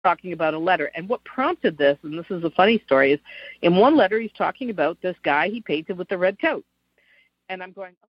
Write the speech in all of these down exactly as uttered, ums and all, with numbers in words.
talking about a letter. And what prompted this, and this is a funny story, is in one letter he's talking about this guy he painted with the red coat. And I'm going...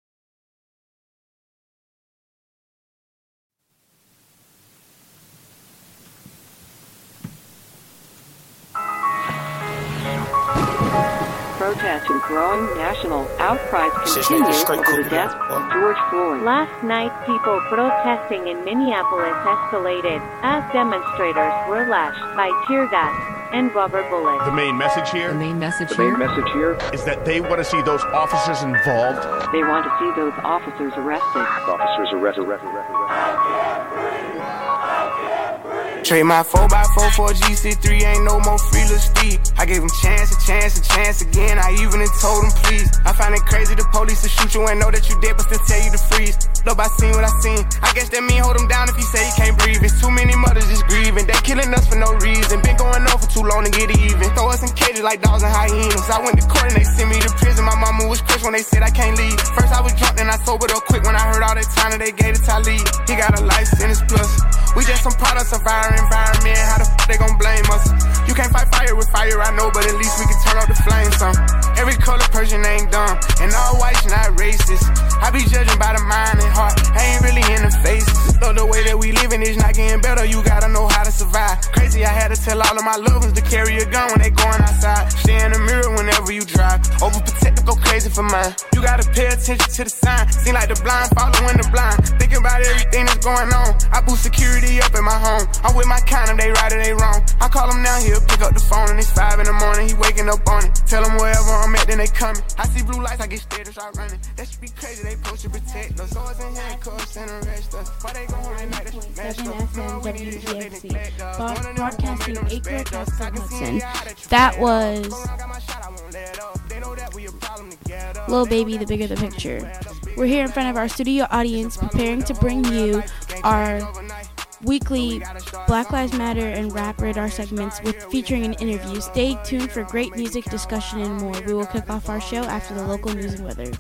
Protests and growing national outcries continue over the death of George Floyd. Last night, people protesting in Minneapolis escalated as demonstrators were lashed by tear gas and rubber bullets. The main message here, the main message the here, main message here is that they want to see those officers involved. They want to see those officers arrested. Officers arrested, arrested, arrested, arrested. Trade my four by four for a G C three, ain't no more free little Steve. I gave him chance, a chance, a chance again. I even told him please. I find it crazy the police to shoot you and know that you dead, but still tell you to freeze. Look, I seen what I seen. I guess that mean hold him down if he say he can't breathe. It's too many mothers just grieving. They killing us for no reason. Been going on for too long to get it even. Throw us in cages like dogs and hyenas. I went to court and they sent me to prison. My mama was crushed when they said I can't leave. First I was drunk, then I sobered up quick when I heard all that time that they gave to Talib. He got a life sentence plus. We just some products of our environment. How the f*** they gon' blame us? You can't fight fire with fire, I know, but at least we can turn up the flames some. Every color person ain't dumb, and all whites not racist. I be judging by the mind and heart, I ain't really in the faces. Though the way that we living is not getting better, you gotta know how to survive. Crazy, I had to tell all of my loved ones to carry a gun when they going outside. Stay in the mirror whenever you drive. Overprotective, go crazy for mine. You gotta pay attention to the sign. Seem like the blind following the blind. Thinking about everything that's going on. I boost security up in my home. I'm with my kind of, they right or they wrong. I call him now, he'll pick up the phone and it's five in the morning. He waking up on it. Tell him wherever I'm at, then they coming. I see blue lights, I get scared to start running. That should be crazy, they supposed to protect us. Swords and handcuffs and arrest us. Why they go home at night, that's messed up. No, we need to help, they neglect us. Broadcasting Acre Past Hudson. That was Lil Baby, The Bigger the Picture. We're here in front of our studio audience preparing to bring you our weekly Black Lives Matter and Rap Radar segments with featuring an interview. Stay tuned for great music, discussion, and more. We will kick off our show after the local news and weather.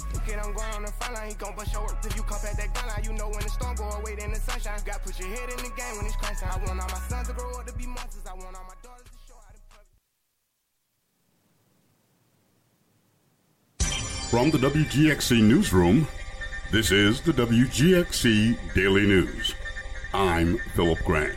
From the W G X C Newsroom, this is the W G X C Daily News. I'm Philip Grant.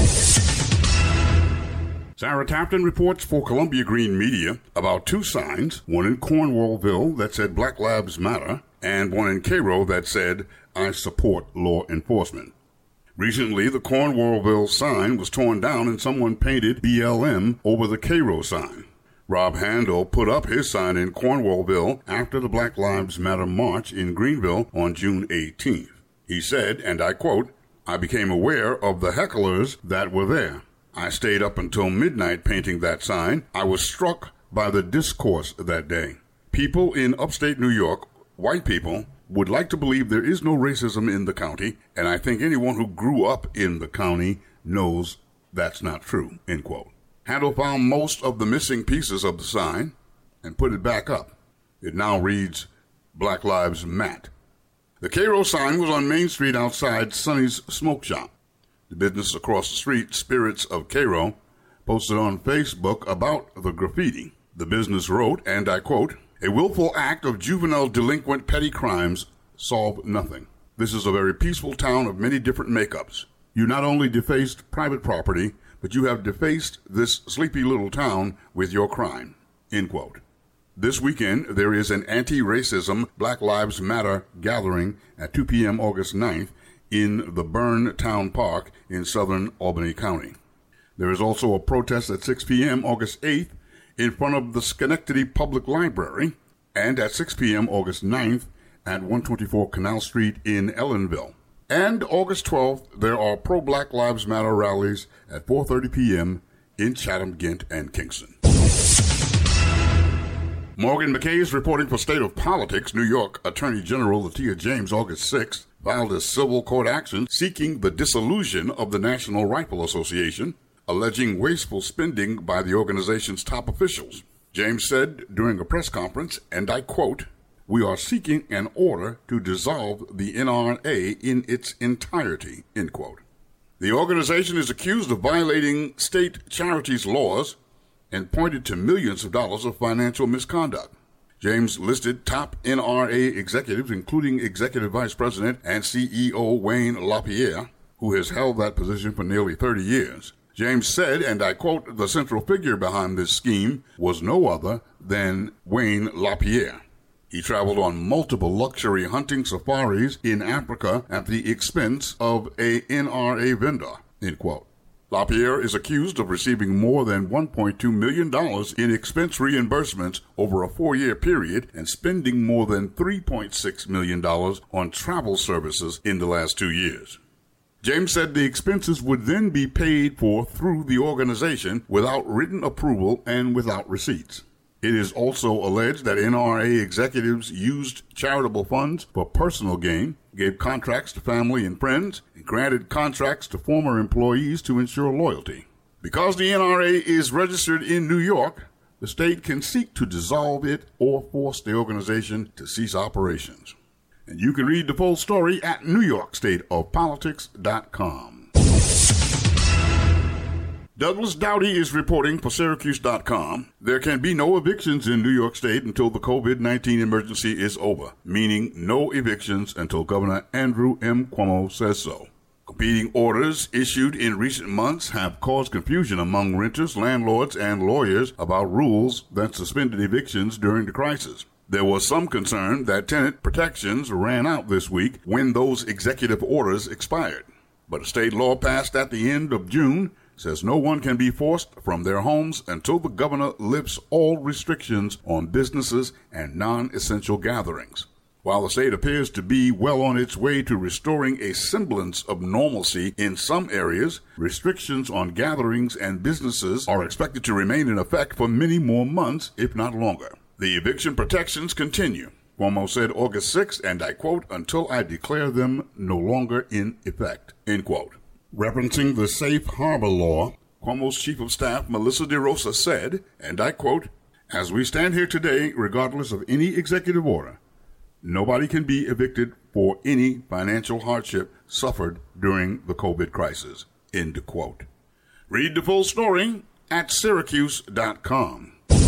Sarah Tapton reports for Columbia Green Media about two signs, one in Cornwallville that said Black Lives Matter, and one in Cairo that said, I support law enforcement. Recently, the Cornwallville sign was torn down and someone painted B L M over the Cairo sign. Rob Handel put up his sign in Cornwallville after the Black Lives Matter march in Greenville on June eighteenth. He said, and I quote, I became aware of the hecklers that were there. I stayed up until midnight painting that sign. I was struck by the discourse that day. People in upstate New York, white people, would like to believe there is no racism in the county, and I think anyone who grew up in the county knows that's not true, end quote. Handel found most of the missing pieces of the sign and put it back up. It now reads, Black Lives Matter. The Cairo sign was on Main Street outside Sonny's Smoke Shop. The business across the street, Spirits of Cairo, posted on Facebook about the graffiti. The business wrote, and I quote, a willful act of juvenile delinquent petty crimes solve nothing. This is a very peaceful town of many different makeups. You not only defaced private property, but you have defaced this sleepy little town with your crime, end quote. This weekend, there is an anti-racism Black Lives Matter gathering at two p.m. August ninth in the Byrne Town Park in southern Albany County. There is also a protest at six p.m. August eighth in front of the Schenectady Public Library, and at six p.m. August ninth at one twenty-four Canal Street in Ellenville. And August twelfth, there are pro-Black Lives Matter rallies at four thirty p.m. in Chatham, Ghent, and Kingston. Morgan McKay is reporting for State of Politics. New York Attorney General Letitia James, August sixth, filed a civil court action seeking the dissolution of the National Rifle Association, alleging wasteful spending by the organization's top officials. James said during a press conference, and I quote, we are seeking an order to dissolve the N R A in its entirety, end quote. The organization is accused of violating state charities laws and pointed to millions of dollars of financial misconduct. James listed top N R A executives, including Executive Vice President and C E O Wayne LaPierre, who has held that position for nearly thirty years. James said, and I quote, "The central figure behind this scheme was no other than Wayne LaPierre. He traveled on multiple luxury hunting safaris in Africa at the expense of a N R A vendor," end quote. LaPierre is accused of receiving more than one point two million dollars in expense reimbursements over a four-year period and spending more than three point six million dollars on travel services in the last two years. James said the expenses would then be paid for through the organization without written approval and without receipts. It is also alleged that N R A executives used charitable funds for personal gain, gave contracts to family and friends, and granted contracts to former employees to ensure loyalty. Because the N R A is registered in New York, the state can seek to dissolve it or force the organization to cease operations. And you can read the full story at new york state of politics dot com. Douglas Doughty is reporting for Syracuse dot com. There can be no evictions in New York State until the COVID nineteen emergency is over, meaning no evictions until Governor Andrew M. Cuomo says so. Competing orders issued in recent months have caused confusion among renters, landlords, and lawyers about rules that suspended evictions during the crisis. There was some concern that tenant protections ran out this week when those executive orders expired. But a state law passed at the end of June says no one can be forced from their homes until the governor lifts all restrictions on businesses and non-essential gatherings. While the state appears to be well on its way to restoring a semblance of normalcy in some areas, restrictions on gatherings and businesses are expected to remain in effect for many more months, if not longer. The eviction protections continue. Cuomo said August sixth, and I quote, "until I declare them no longer in effect," end quote. Referencing the safe harbor law, Cuomo's chief of staff, Melissa DeRosa, said, and I quote, "As we stand here today, regardless of any executive order, nobody can be evicted for any financial hardship suffered during the COVID crisis," end quote. Read the full story at Syracuse dot com.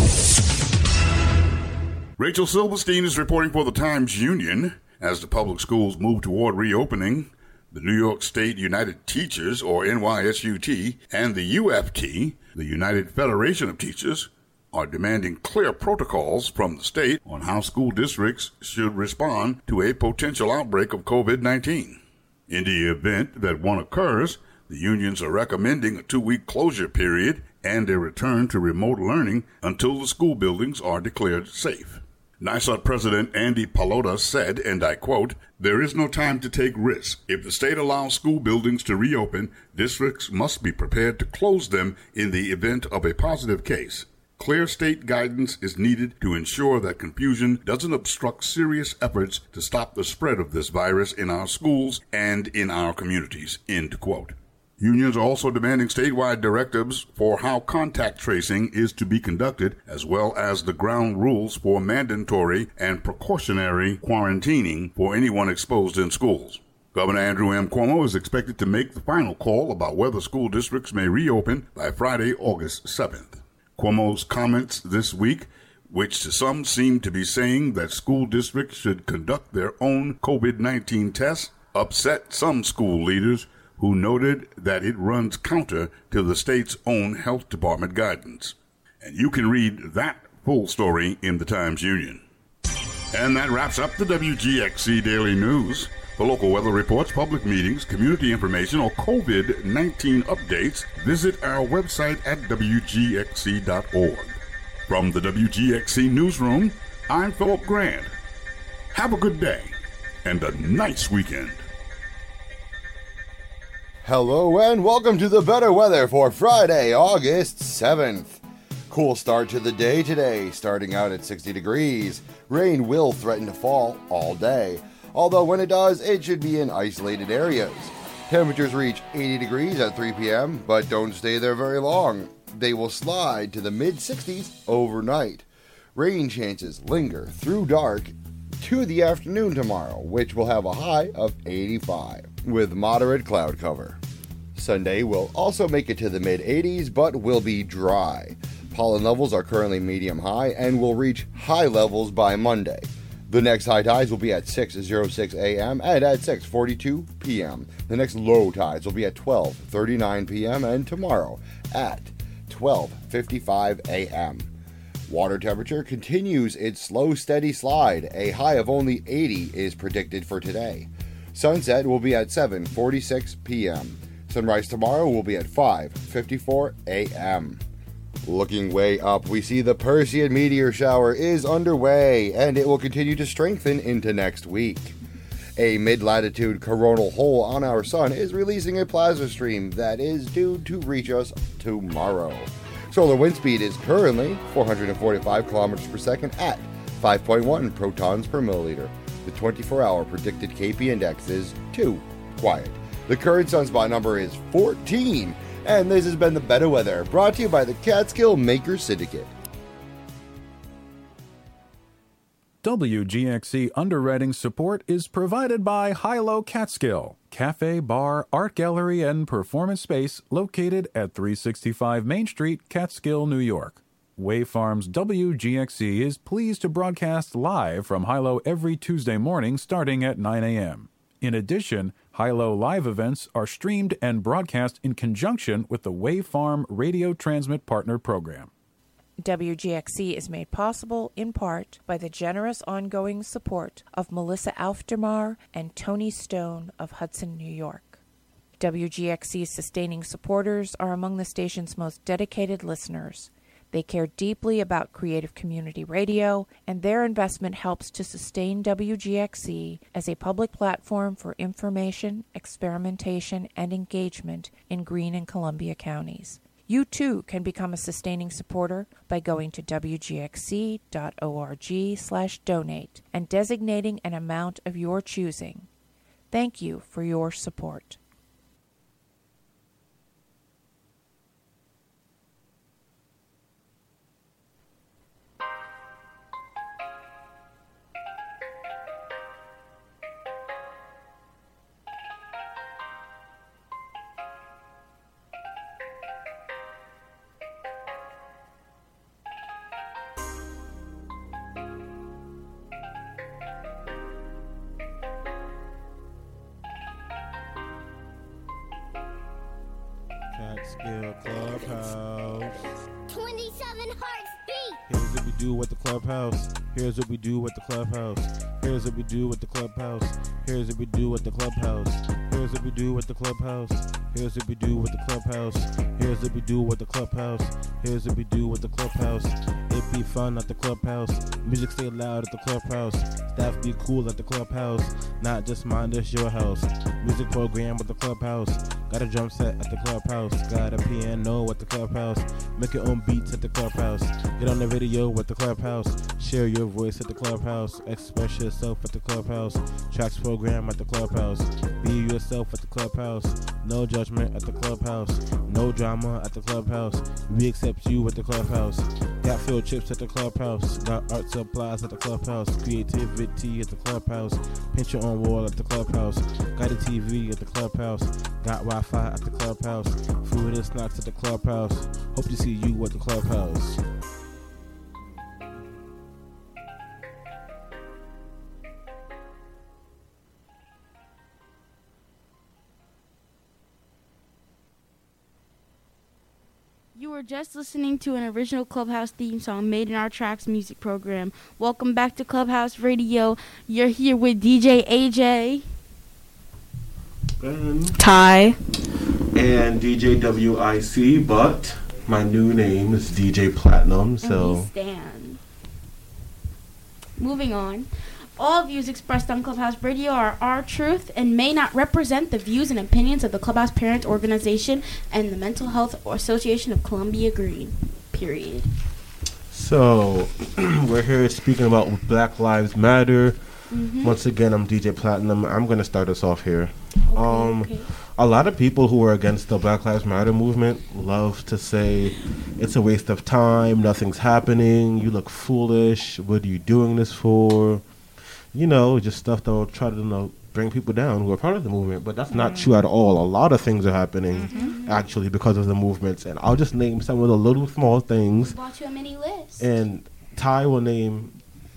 Rachel Silverstein is reporting for the Times-Union. As the public schools move toward reopening, the New York State United Teachers, or N Y S U T, and the U F T, the United Federation of Teachers, are demanding clear protocols from the state on how school districts should respond to a potential outbreak of COVID nineteen. In the event that one occurs, the unions are recommending a two-week closure period and a return to remote learning until the school buildings are declared safe. NYSUT President Andy Pallotta said, and I quote, "There is no time to take risks. If the state allows school buildings to reopen, districts must be prepared to close them in the event of a positive case. Clear state guidance is needed to ensure that confusion doesn't obstruct serious efforts to stop the spread of this virus in our schools and in our communities," end quote. Unions are also demanding statewide directives for how contact tracing is to be conducted, as well as the ground rules for mandatory and precautionary quarantining for anyone exposed in schools. Governor Andrew M. Cuomo is expected to make the final call about whether school districts may reopen by Friday, August seventh. Cuomo's comments this week, which to some seem to be saying that school districts should conduct their own COVID nineteen tests, upset some school leaders who noted that it runs counter to the state's own health department guidance. And you can read that full story in the Times-Union. And that wraps up the W G X C Daily News. For local weather reports, public meetings, community information, or COVID nineteen updates, visit our website at W G X C dot org. From the W G X C Newsroom, I'm Philip Grant. Have a good day and a nice weekend. Hello and welcome to the better weather for Friday, August seventh. Cool start to the day today, starting out at sixty degrees. Rain will threaten to fall all day, although when it does, it should be in isolated areas. Temperatures reach eighty degrees at three p.m., but don't stay there very long. They will slide to the mid-sixties overnight. Rain chances linger through dark to the afternoon tomorrow, which will have a high of eighty-five, with moderate cloud cover. Sunday will also make it to the mid eighties, but will be dry. Pollen levels are currently medium high and will reach high levels by Monday. The next high tides will be at six oh six a.m. and at six forty-two p.m. The next low tides will be at twelve thirty-nine p.m. and tomorrow at twelve fifty-five a.m. Water temperature continues its slow, steady slide. A high of only eighty is predicted for today. Sunset will be at seven forty-six p.m. Sunrise tomorrow will be at five fifty-four a.m. Looking way up, we see the Perseid meteor shower is underway, and it will continue to strengthen into next week. A mid-latitude coronal hole on our sun is releasing a plasma stream that is due to reach us tomorrow. Solar wind speed is currently four hundred forty-five kilometers per second at five point one protons per milliliter. The twenty-four hour predicted K P index is two. Quiet. The current sunspot number is fourteen. And this has been the Better Weather, brought to you by the Catskill Maker Syndicate. W G X C underwriting support is provided by Hilo Catskill, cafe, bar, art gallery, and performance space located at three sixty-five Main Street, Catskill, New York. Wave Farms W G X C is pleased to broadcast live from Hilo every Tuesday morning starting at nine a.m. In addition, Hilo live events are streamed and broadcast in conjunction with the Wave Farm Radio Transmit Partner Program. W G X C is made possible in part by the generous ongoing support of Melissa Aufdermar and Tony Stone of Hudson, New York. W G X C's sustaining supporters are among the station's most dedicated listeners. They care deeply about creative community radio, and their investment helps to sustain W G X C as a public platform for information, experimentation, and engagement in Greene and Columbia counties. You too can become a sustaining supporter by going to w g x c dot org slash donate and designating an amount of your choosing. Thank you for your support. Catskill Clubhouse. twenty-seven hearts beat. Here's what we do with the clubhouse. Here's what we do with the clubhouse. Here's what we do with the clubhouse. Here's what we do with the clubhouse. Here's what we do with the clubhouse. Here's what we do with the clubhouse. Here's what we do with the clubhouse. Here's what we do with the clubhouse. It be fun at the clubhouse. Music stay loud at the clubhouse. Staff be cool at the clubhouse. Not just mind us your house. Music program at the clubhouse. Got a drum set at the clubhouse. Got a piano at the clubhouse. Make your own beats at the clubhouse. Get on the radio at the clubhouse. Share your voice at the clubhouse. Express yourself at the clubhouse. Tracks program at the clubhouse. Be yourself at the clubhouse. No judgment at the clubhouse. No drama at the clubhouse. We accept you at the clubhouse. Got field trips at the clubhouse. Got art supplies at the clubhouse. Creativity at the clubhouse. Paint your own wall at the clubhouse. Got a T V at the clubhouse. Got Wi-Fi at the clubhouse. Food and snacks at the clubhouse. Hope to see you at the clubhouse. You were just listening to an original Clubhouse theme song made in our Tracks music program. Welcome back to Clubhouse Radio. You're here with D J A J. And Ty. And D J W I C, but my new name is D J Platinum, so... And we stand. Moving on. All views expressed on Clubhouse Radio are our truth and may not represent the views and opinions of the Clubhouse Parent Organization and the Mental Health Association of Columbia Greene. Period. So, we're here speaking about Black Lives Matter. Mm-hmm. Once again, I'm D J Platinum. I'm going to start us off here. Okay, um, okay. A lot of people who are against the Black Lives Matter movement love to say it's a waste of time, nothing's happening, you look foolish, what are you doing this for? You know, just stuff that will try to, you know, bring people down who are part of the movement, but that's not true at all. A lot of things are happening Mm-hmm. actually because of the movements, and I'll just name some of the little small things. I brought you a mini list. And Ty will name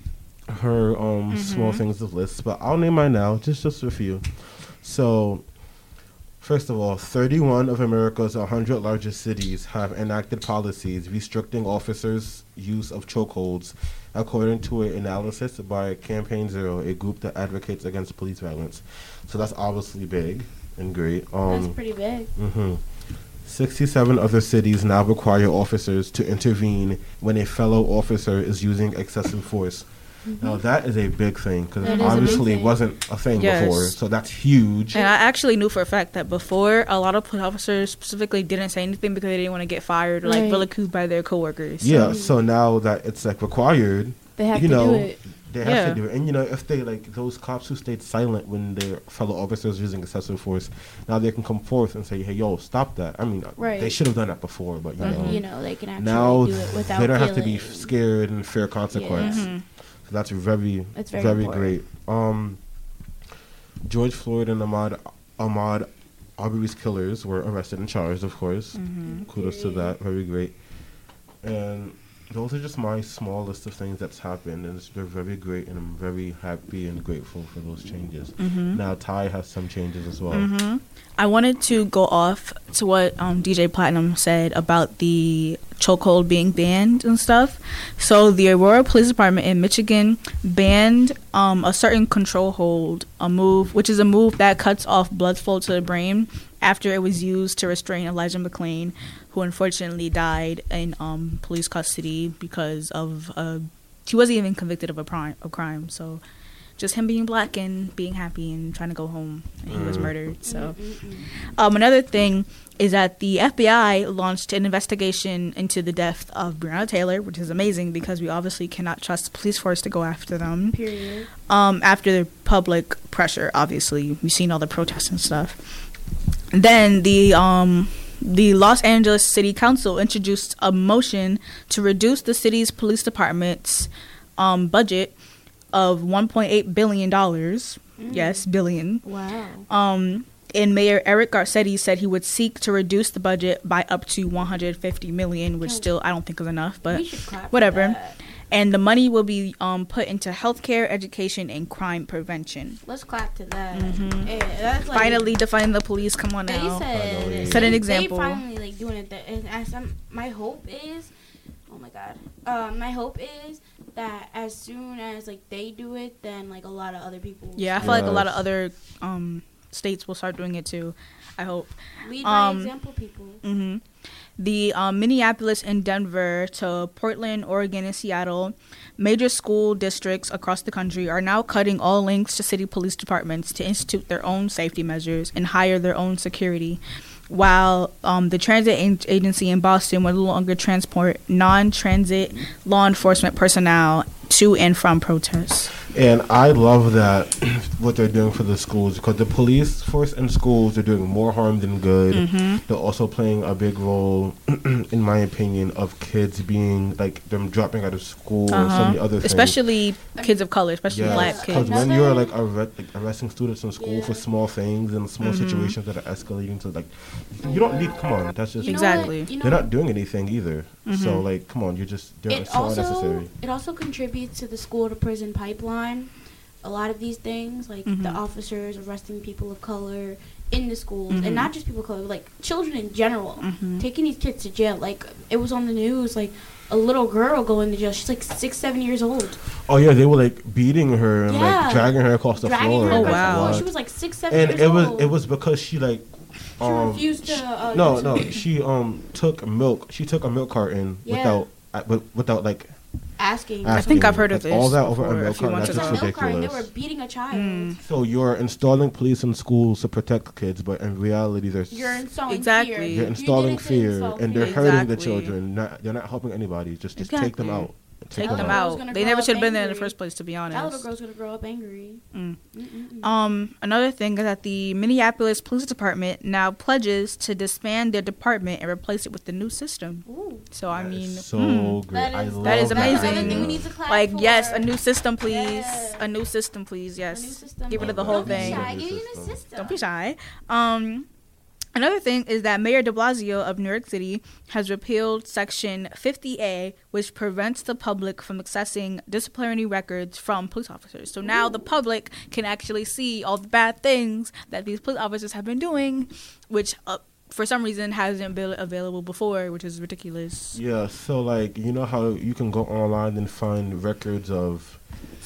her um, Mm-hmm. small things of lists, but I'll name mine now, just just a few. So, first of all, thirty-one of America's one hundred largest cities have enacted policies restricting officers' use of chokeholds, according to an analysis by Campaign Zero, a group that advocates against police violence. So that's obviously big and great. Um, That's pretty big. Mm-hmm. sixty-seven other cities now require officers to intervene when a fellow officer is using excessive force. Mm-hmm. Now, that is a big thing because That is a big obviously thing. wasn't a thing Yes. before, so that's huge. And I actually knew for a fact that before, a lot of police officers specifically didn't say anything because they didn't want to get fired or like Right. ridiculed by their coworkers. Yeah, so now that it's like required, They have you to do know, it. they have Yeah. to do it. And you know, if they like those cops who stayed silent when their fellow officers using excessive force, now they can come forth and say, "Hey, yo, stop that." I mean, Right. they should have done that before, but you But, know, you know, they can actually now do it without they don't have to be feeling- scared and fear consequence. Yeah. Mhm. So that's very, That's very very important. great. Um, George Floyd and Ahmaud Ahmaud Arbery's killers were arrested and charged, of course. Mhm. Kudos to that. Very great. And those are just my small list of things that's happened, and it's they're very great, and I'm very happy and grateful for those changes. Mhm. Now Ty has some changes as well. hmm I wanted to go off to what um, D J Platinum said about the chokehold being banned and stuff. So the Aurora Police Department in Michigan banned um, a certain control hold, a move, which is a move that cuts off blood flow to the brain after it was used to restrain Elijah McClain, who unfortunately died in um, police custody because of uh, he wasn't even convicted of a crime. A crime, so just him being black and being happy and trying to go home, and he was Mm. murdered. So, um, another thing is that the F B I launched an investigation into the death of Breonna Taylor, which is amazing because we obviously cannot trust the police force to go after them. Period. Um, after the public pressure, obviously, we've seen all the protests and stuff. Then the um, the Los Angeles City Council introduced a motion to reduce the city's police department's um, budget of one point eight billion dollars. Mm. Yes, billion. Wow. Um, and Mayor Eric Garcetti said he would seek to reduce the budget by up to one hundred fifty million dollars, which still I don't think is enough, but We should clap for whatever. that. And the money will be um, put into healthcare, education, and crime prevention. Let's clap to that. Mhm. Yeah, that's like, Finally defunding the police. Come on They now. said, Set an they- example. They finally like doing it. That, and as I'm, my hope is, oh my god, uh, my hope is that as soon as like they do it, then like a lot of other people. will Yeah, I start feel like a lot of Yes. other um, states will start doing it too. I hope. Lead by Um, example, people. hmm The um, Minneapolis and Denver to Portland, Oregon, and Seattle, major school districts across the country are now cutting all links to city police departments to institute their own safety measures and hire their own security. While um, the transit a- agency in Boston will no longer transport non-transit law enforcement personnel to and from protests. And I love that what they're doing for the schools, because the police force and schools are doing more harm than good. Mhm. They're also playing a big role, in my opinion, of kids being like them dropping out of school or so Uh-huh. many other things. Especially kids of color, especially black Because kids. when you're like, arre- like arresting students in school for small things and small Mhm. situations that are escalating to like, you don't need. Come on, that's just You know Exactly. what? You know they're what? not doing anything either. So Mhm. like, come on, you're just they're It so also unnecessary. it also contributes to the school to prison pipeline. A lot of these things, like the Mhm. officers arresting people of color in the schools, Mhm. and not just people of color, like children in general, Mhm. taking these kids to jail. Like it was on the news, like a little girl going to jail. She's like six, seven years old. Oh yeah, they were like beating her and Yeah. like dragging her across the Dragging floor. her Oh, across the wow. floor. What? She was like six, seven and years it was old. it was because she like She um refused to, sh- uh, no use no it. she um took milk she took a milk carton Yeah. without uh, wi- without like asking. I think I've heard like, of all this that over a before, a milk few carton. months That's just ago. Milk carton, they ridiculous. were beating a child. Mm. So you're installing police in schools to protect kids, but in reality, they're You're installing Exactly. fear. you're You installing did it to fear, install and they're fear. hurting the Exactly. children. Not they're not helping anybody. Just just take them Exactly. out. take them them out. out. They never should have been there in the first place, to be honest. That little girl's gonna grow up angry. Mm. Um, another thing is that the Minneapolis Police Department now pledges to disband their department and replace it with the new system. Ooh. So I mean, so mm, great. that I is, love that is that. amazing. That's another thing we need to clap Like for. yes, a new system, please. Yeah. A new system, please. Yes. A new system. Get rid of the Don't whole be thing. shy. Give me the system. Don't be shy. Um. Another thing is that Mayor de Blasio of New York City has repealed Section fifty A, which prevents the public from accessing disciplinary records from police officers. So now the public can actually see all the bad things that these police officers have been doing, which uh, for some reason hasn't been available before, which is ridiculous. Yeah, so like, you know how you can go online and find records of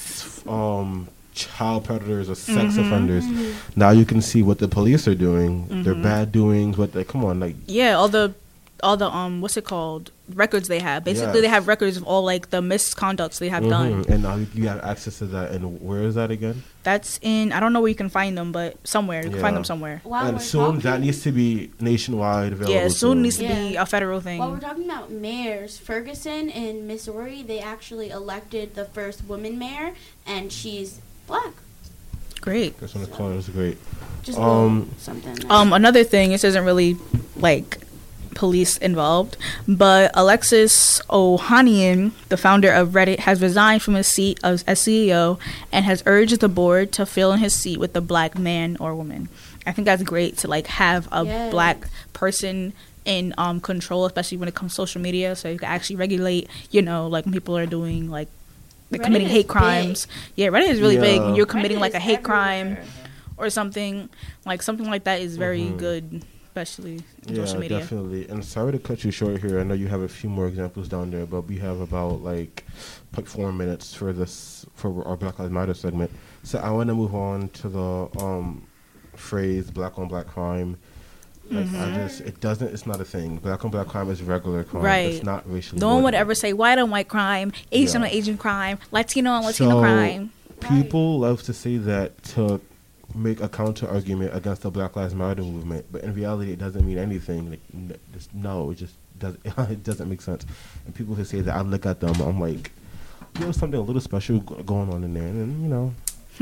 um child predators or sex Mhm. offenders. Mhm. Now you can see what the police are doing, their Mhm. bad doings, what they come on, like Yeah, all the all the um what's it called records they have. Basically, Yes. they have records of all like the misconducts they have done. mhm, and now you, you have access to that. And where is that again? That's in I don't know where you can find them, but somewhere you can find them somewhere. While and we're soon talking- that needs to be nationwide available. Yeah, soon needs to Yeah. be a federal thing. While we're talking about mayors, Ferguson in Missouri, they actually elected the first woman mayor, and she's black. Great. That's when the color is great. Just a um, little something. Um, another thing, this isn't really like police involved, but Alexis Ohanian, the founder of Reddit, has resigned from his seat as, as C E O and has urged the board to fill in his seat with a black man or woman. I think that's great to like have a Yes. black person in um control, especially when it comes to social media, so you can actually regulate, you know, like when people are doing like like Reddit committing is hate crimes. Yeah, Reddit is really big. When Yeah. you're committing Reddit like a is hate everywhere. crime or something, like something like that is very Mhm. good, especially in Yeah, social media. definitely. And sorry to cut you short here. I know you have a few more examples down there, but we have about like like four minutes for this for our Black Lives Matter segment. So I want to move on to the um phrase "black on black crime." Like I Mhm. just, it doesn't. It's not a thing. Black on black crime is regular crime. Right. It's not racially. No one would motivated. ever say white on white crime, Asian Yeah. on Asian crime, Latino on Latino So, crime. people love to say that to make a counter argument against the Black Lives Matter movement, but in reality, it doesn't mean anything. Like, n- just, no, it just does. It doesn't make sense. And people who say that, I look at them, I'm like, there's something a little special go- going on in there, and you know.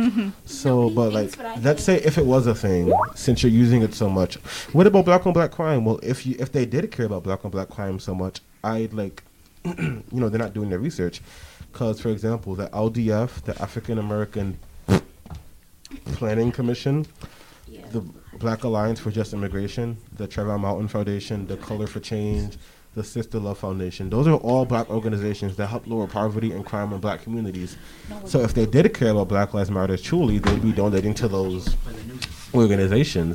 So, but like, let's say if it was a thing, since you're using it so much, what about black on black crime? Well, if you if they did care about black on black crime so much, I'd like, you know, they're not doing their research, because for example, the L D F, the African American Planning Commission, the Black Alliance for Just Immigration, the Trayvon Martin Foundation, the Color for Change, the Sister Love Foundation. Those are all black organizations that help lower poverty and crime in black communities. So if they did care about Black Lives Matter truly, they'd be donating to those organizations.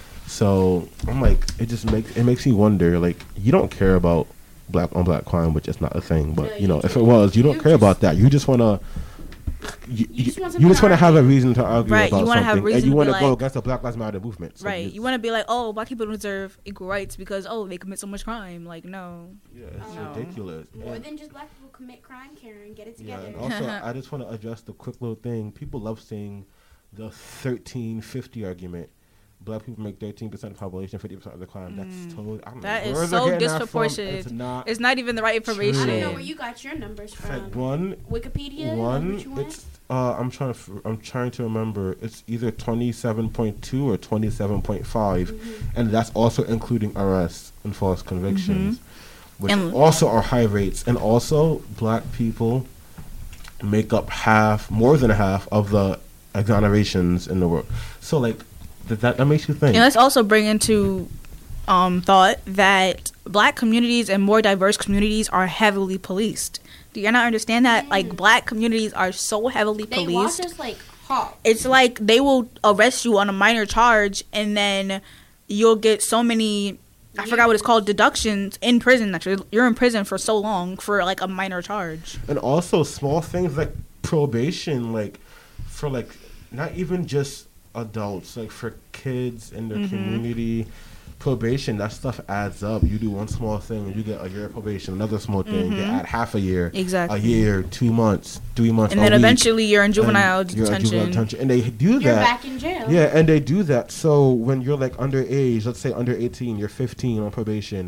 So I'm like, it just makes it makes me wonder. Like, you don't care about black on black crime, which is not a thing. But you know, if it was, you don't care about that. You just wanna. You, you, you just want to have a reason to argue Right, about you wanna something, have a reason and you to want be to go like- against the Black Lives Matter movement. So Right. you- You want to be like, oh, black people don't deserve equal rights because, oh, they commit so much crime. Like, no. Yeah, it's No. ridiculous. More And- than just black people commit crime, Karen. Get it Yeah, together. and also, I just want to address the quick little thing. People love saying the thirteen fifty argument. Black people make thirteen percent of the population, fifty percent of the crime. That's totally. I don't That know is where they're so getting that from. disproportionate. It's not. It's not even the right information. I don't know where you got your numbers It's from. like one. Wikipedia? One. Which one? It's. Uh, I'm trying to. F- I'm trying to remember. It's either twenty-seven point two or twenty-seven point five, Mm-hmm. and that's also including arrests and false convictions, which And- also are high rates. And also, black people make up half, more than half of the exonerations in the world. So, like, th- that that makes you think. And let's also bring into um, thought that black communities and more diverse communities are heavily policed. Do you not understand that? Like, black communities are so heavily They watch policed. us like hawks. It's like they will arrest you on a minor charge and then you'll get so many, I forgot what it's called, deductions in prison. Actually, you're in prison for so long for like a minor charge. And also small things like probation, like for like not even just adults, like for kids in the Mhm. community. Probation, that stuff adds up. You do one small thing and you get a year of probation, another small thing, you Mhm. add half a year, Exactly. a year, two months, three months, And a then week, eventually you're in and juvenile you're in juvenile detention. detention. And they do You're that. back in jail. Yeah, and they do that. So when you're like underage, let's say under eighteen, you're fifteen on probation,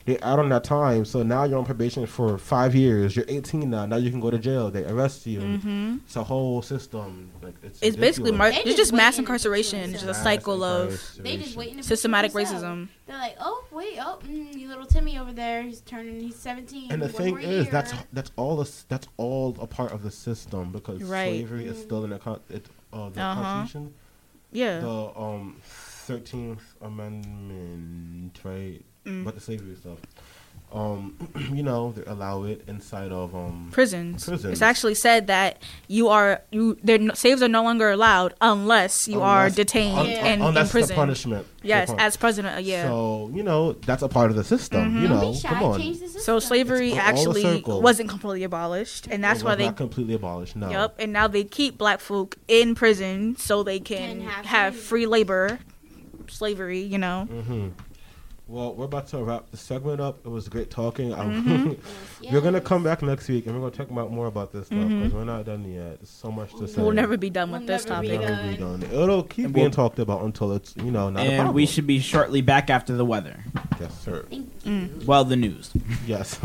They add on that time, so now you're on probation for five years. You're eighteen now. Now you can go to jail. They arrest you. Mm-hmm. It's a whole system. Like it's, it's basically mar- They it's just mass waiting incarceration. It's just a cycle of They just waiting to systematic put themselves. racism. They're like, oh wait, oh, mm, you little Timmy over there, he's turning, he's seventeen. And the one thing more is, year. that's that's all a, that's all a part of the system because Right. slavery is still in the con- it, uh, the Uh-huh. Constitution. Yeah. The um thirteenth Amendment, right? Mm. But the slavery stuff. Um, you know, they allow it inside of um prisons. Prisons. It's actually said that you are you. They're no, slaves are no longer allowed unless you are Unless- detained un- and unless in prison. the punishment. Yes, The pun- as president. Uh, yeah. So you know that's a part of the system. Mhm. You Don't know, be shy, come on. change the system. So slavery It's all a actually circle. wasn't completely abolished, and that's It why was they. not completely abolished. No. Yep, and now they keep black folk in prison so they can, Can have have, slavery. free labor, slavery. You know. Mm-hmm. Well, we're about to wrap the segment up. It was great talking. I'm- Mhm. We're gonna come back next week and we're gonna talk about more about this stuff because Mhm. we're not done yet. There's so much to say. We'll never be done with this We'll topic. never be done. It'll keep And being we'll- talked about until it's you know not a And problem. we should be shortly back after the weather. Yes, sir. Mm. Well, the news. Yes.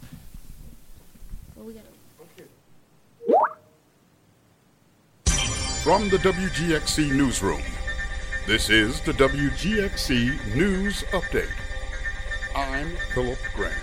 From the W G X C Newsroom, this is the W G X C News Update. I'm Philip Grant.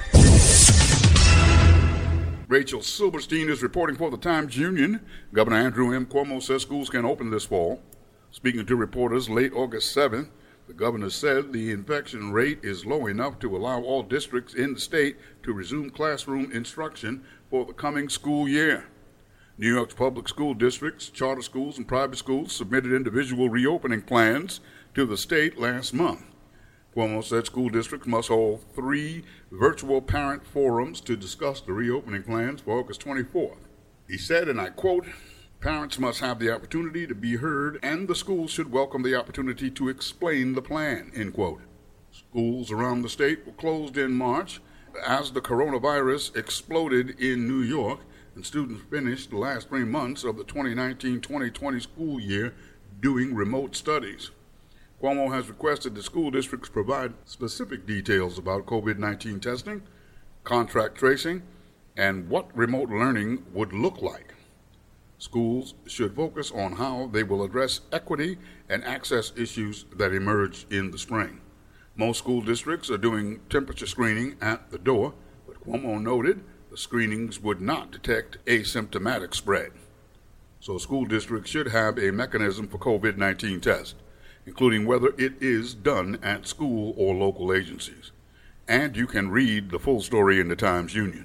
Rachel Silverstein is reporting for the Times-Union. Governor Andrew M. Cuomo says schools can open this fall. Speaking to reporters late August seventh, the governor said the infection rate is low enough to allow all districts in the state to resume classroom instruction for the coming school year. New York's public school districts, charter schools, and private schools submitted individual reopening plans to the state last month. Cuomo said school districts must hold three virtual parent forums to discuss the reopening plans for August twenty-fourth. He said, and I quote, "Parents must have the opportunity to be heard, and the schools should welcome the opportunity to explain the plan," end quote. Schools around the state were closed in March as the coronavirus exploded in New York, and students finished the last three months of the twenty nineteen twenty twenty school year doing remote studies. Cuomo has requested that school districts provide specific details about COVID nineteen testing, contact tracing, and what remote learning would look like. Schools should focus on how they will address equity and access issues that emerge in the spring. Most school districts are doing temperature screening at the door, but Cuomo noted the screenings would not detect asymptomatic spread. So school districts should have a mechanism for COVID nineteen tests, including whether it is done at school or local agencies. And you can read the full story in the Times-Union.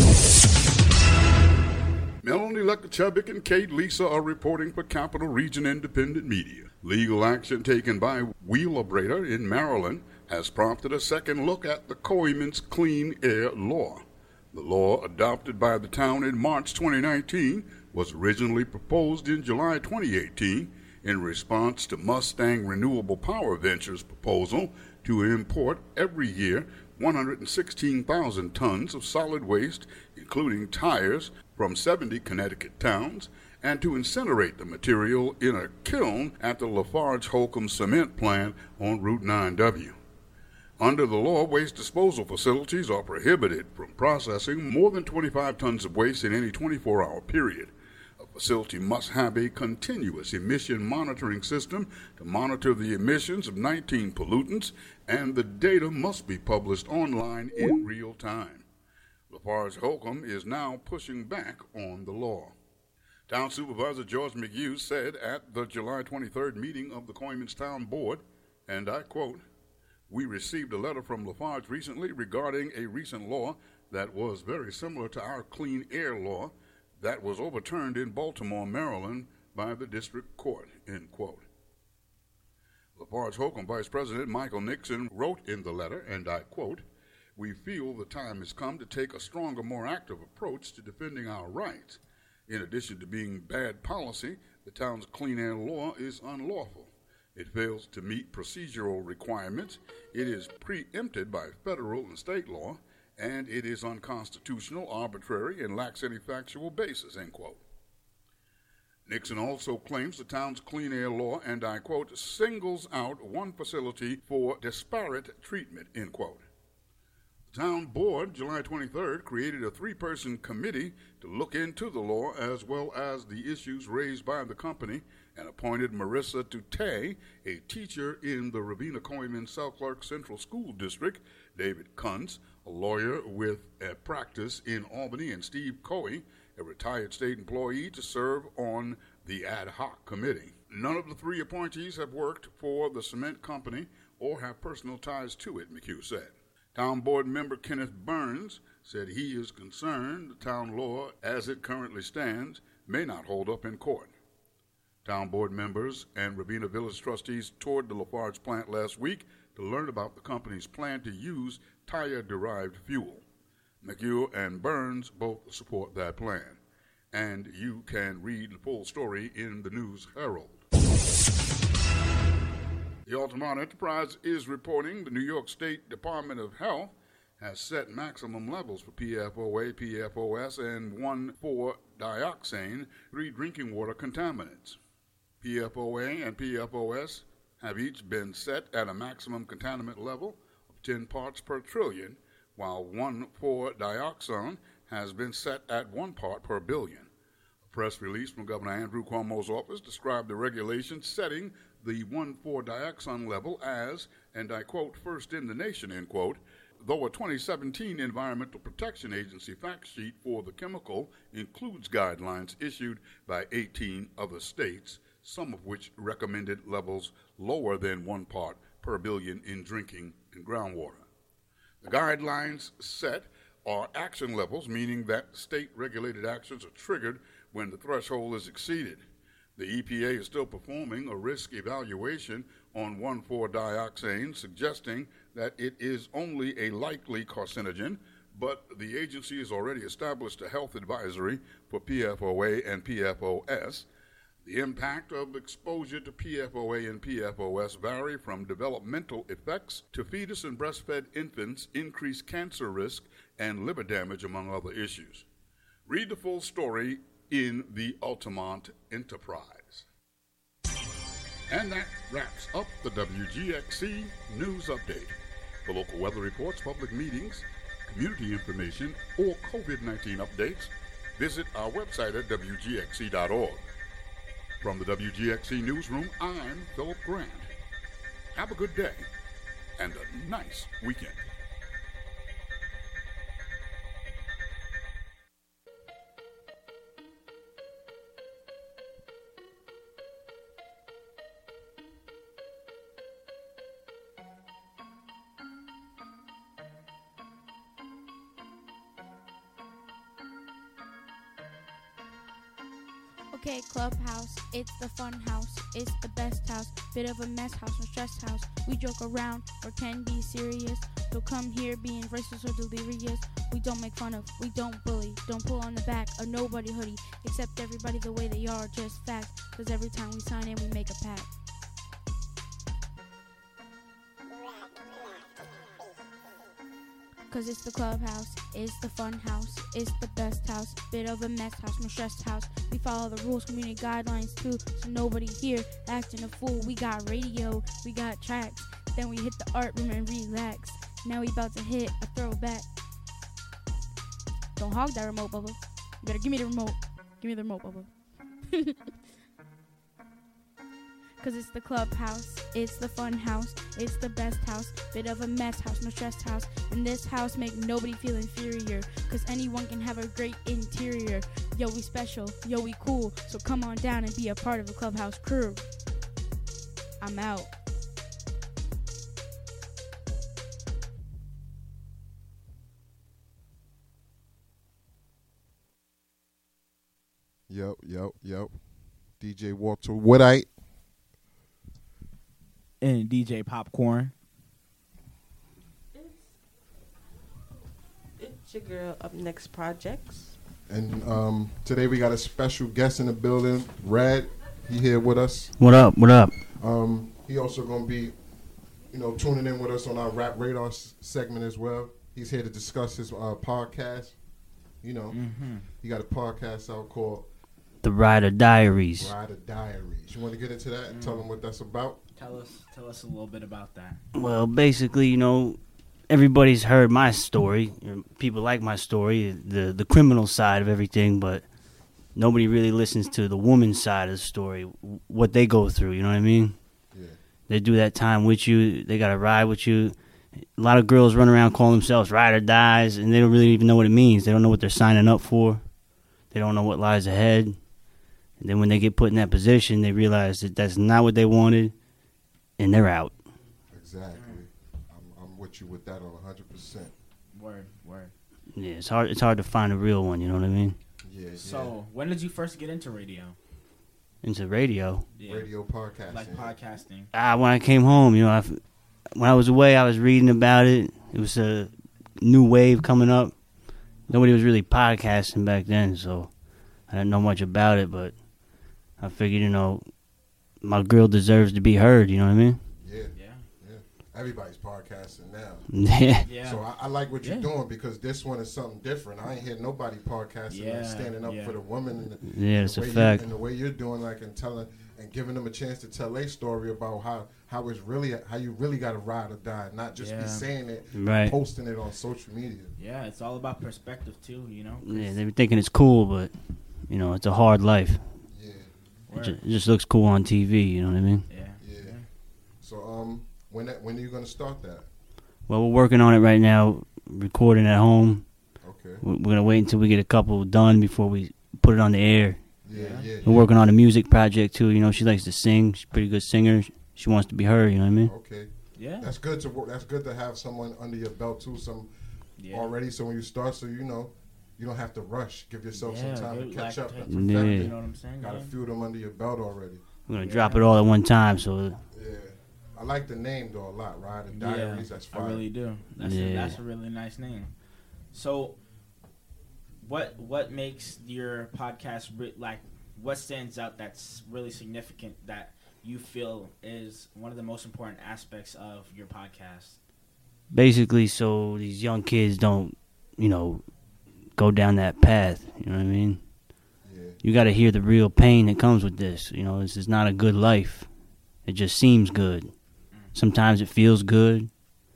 Melanie Lekachubik and Kate Lisa are reporting for Capital Region Independent Media. Legal action taken by Wheelabrator in Maryland has prompted a second look at the Coyman's Clean Air Law. The law, adopted by the town in March twenty nineteen, was originally proposed in July twenty eighteen in response to Mustang Renewable Power Ventures' proposal to import every year one hundred sixteen thousand tons of solid waste, including tires, from seventy Connecticut towns, and to incinerate the material in a kiln at the Lafarge-Holcomb cement plant on Route nine W. Under the law, waste disposal facilities are prohibited from processing more than twenty-five tons of waste in any twenty-four hour period. A facility must have a continuous emission monitoring system to monitor the emissions of nineteen pollutants, and the data must be published online in real time. Lafarge-Holcomb is now pushing back on the law. Town Supervisor George McHugh said at the July twenty-third meeting of the Coyman's Town Board, and I quote, "We received a letter from Lafarge recently regarding a recent law that was very similar to our clean air law that was overturned in Baltimore, Maryland by the district court," end quote. Lafarge-Holcomb Vice President Michael Nixon wrote in the letter, and I quote, "We feel the time has come to take a stronger, more active approach to defending our rights. In addition to being bad policy, the town's clean air law is unlawful. It fails to meet procedural requirements, it is preempted by federal and state law, and it is unconstitutional, arbitrary, and lacks any factual basis," end quote. Nixon also claims the town's clean air law, and I quote, "singles out one facility for disparate treatment," end quote. The town board, July twenty-third, created a three-person committee to look into the law as well as the issues raised by the company and appointed Marissa Tutay, a teacher in the Ravina-Coyman South Clark Central School District, David Kuntz, a lawyer with a practice in Albany, and Steve Coey, a retired state employee, to serve on the ad hoc committee. None of the three appointees have worked for the cement company or have personal ties to it, McHugh said. Town board member Kenneth Burns said he is concerned the town law, as it currently stands, may not hold up in court. Town board members and Ravina Village trustees toured the Lafarge plant last week to learn about the company's plan to use tire-derived fuel. McHugh and Burns both support that plan, and you can read the full story in the News Herald. The Altamont Enterprise is reporting the New York State Department of Health has set maximum levels for P F O A, P F O S, and one four dioxane, three drinking water contaminants. P F O A and P F O S have each been set at a maximum contaminant level of ten parts per trillion, while one four dioxane has been set at one part per billion. A press release from Governor Andrew Cuomo's office described the regulations setting the one four dioxane level as, and I quote, first in the nation, end quote, though a twenty seventeen Environmental Protection Agency fact sheet for the chemical includes guidelines issued by eighteen other states, some of which recommended levels lower than one part per billion in drinking and groundwater. The guidelines set are action levels, meaning that state-regulated actions are triggered when the threshold is exceeded. The E P A is still performing a risk evaluation on one four dioxane, suggesting that it is only a likely carcinogen, but the agency has already established a health advisory for P F O A and P F O S. The impact of exposure to P F O A and P F O S vary from developmental effects to fetus and breastfed infants, increased cancer risk, and liver damage, among other issues. Read the full story in the Altamont Enterprise. And that wraps up the W G X C News Update. For local weather reports, public meetings, community information, or COVID nineteen updates, visit our website at W G X C dot org. From the W G X C Newsroom, I'm Philip Grant. Have a good day and a nice weekend. Okay, Clubhouse, it's the fun house, it's the best house, bit of a mess house, no stress house. We joke around or can be serious, don't come here being racist or delirious. We don't make fun of, we don't bully, don't pull on the back of nobody hoodie, accept everybody the way they are, just fact, cause every time we sign in we make a pact. Cause it's the Clubhouse, it's the fun house, it's the best house, bit of a mess house, no stress house. We follow the rules, community guidelines too, so nobody here acting a fool. We got radio, we got tracks, then we hit the art room and relax. Now we about to hit a throwback. Don't hog that remote, Bubba. You better give me the remote. Give me the remote, Bubba. Cause it's the Clubhouse, it's the fun house, it's the best house, bit of a mess house, no stress house. In this house, make nobody feel inferior, cause anyone can have a great interior. Yo, we special, yo, we cool, so come on down and be a part of the Clubhouse crew. I'm out. Yo, yo, yo. D J Walter Woodite. And D J Popcorn. It's your girl, Up Next Projects. And um, today we got a special guest in the building, Red. He here with us. What up? What up? Um, he also gonna be, you know, tuning in with us on our Rap Radar s- segment as well. He's here to discuss his uh, podcast. You know, mm-hmm. he got a podcast out called The Rider Diaries. Rider Diaries. You want to get into that and mm. tell them what that's about? Tell us, tell us a little bit about that. Well, basically, you know, everybody's heard my story. You know, people like my story, the the criminal side of everything, but nobody really listens to the woman's side of the story, what they go through. You know what I mean? Yeah. They do that time with you. They got to ride with you. A lot of girls run around calling themselves ride or dies, and they don't really even know what it means. They don't know what they're signing up for. They don't know what lies ahead. And then when they get put in that position, they realize that that's not what they wanted, and they're out. Exactly. I'm, I'm with you with that on one hundred percent. Word, word. Yeah, it's hard. It's hard to find a real one. You know what I mean? Yeah. So, when did you first get into radio? Into radio. Yeah. Radio podcasting. Like podcasting. Ah, when I came home, you know, I, when I was away, I was reading about it. It was a new wave coming up. Nobody was really podcasting back then, so I didn't know much about it. But I figured, you know, my girl deserves to be heard. You know what I mean? Yeah. Yeah. Yeah. Everybody's podcasting now. Yeah. Yeah. So I, I like what you're Yeah. doing because this one is something different. I ain't hear nobody podcasting Yeah, and standing up yeah. for the woman. And the, Yeah, and it's the a way you- fact. And the way you're doing, like, and telling and giving them a chance to tell their story about how how it's really how you really got to ride or die, not just Yeah. be saying it, Right. and posting it on social media. Yeah, it's all about perspective too, you know. Yeah, they be thinking it's cool, but you know, it's a hard life. Yeah. It, ju- it just looks cool on T V. You know what I mean? Yeah. Yeah. So um, when that, when are you gonna start that? Well, we're working on it right now, recording at home. Okay. We're we're gonna wait until we get a couple done before we put it on the air. Yeah, yeah. We're working on a music project too. You know, she likes to sing. She's a pretty good singer. She wants to be heard. You know what I mean? Okay. Yeah. That's good to work. That's good to have someone under your belt too, some Yeah. already. So when you start, so you know, you don't have to rush. Give yourself Yeah, some time good, to catch like, up. take and some Yeah. perfect time, it. you know what I'm saying, Got a yeah. few of them under your belt already. We're gonna drop it all at one time. So Yeah. I like the name though a lot. Ride and Diaries. That's fire. I really do. That's Yeah. a, that's a really nice name. So, what what makes your podcast re- like? What stands out that's really significant that you feel is one of the most important aspects of your podcast? basically, so these young kids don't, you know, go down that path. You know what I mean? Yeah. You got to hear the real pain that comes with this. You know, this is not a good life. It just seems good. Sometimes it feels good,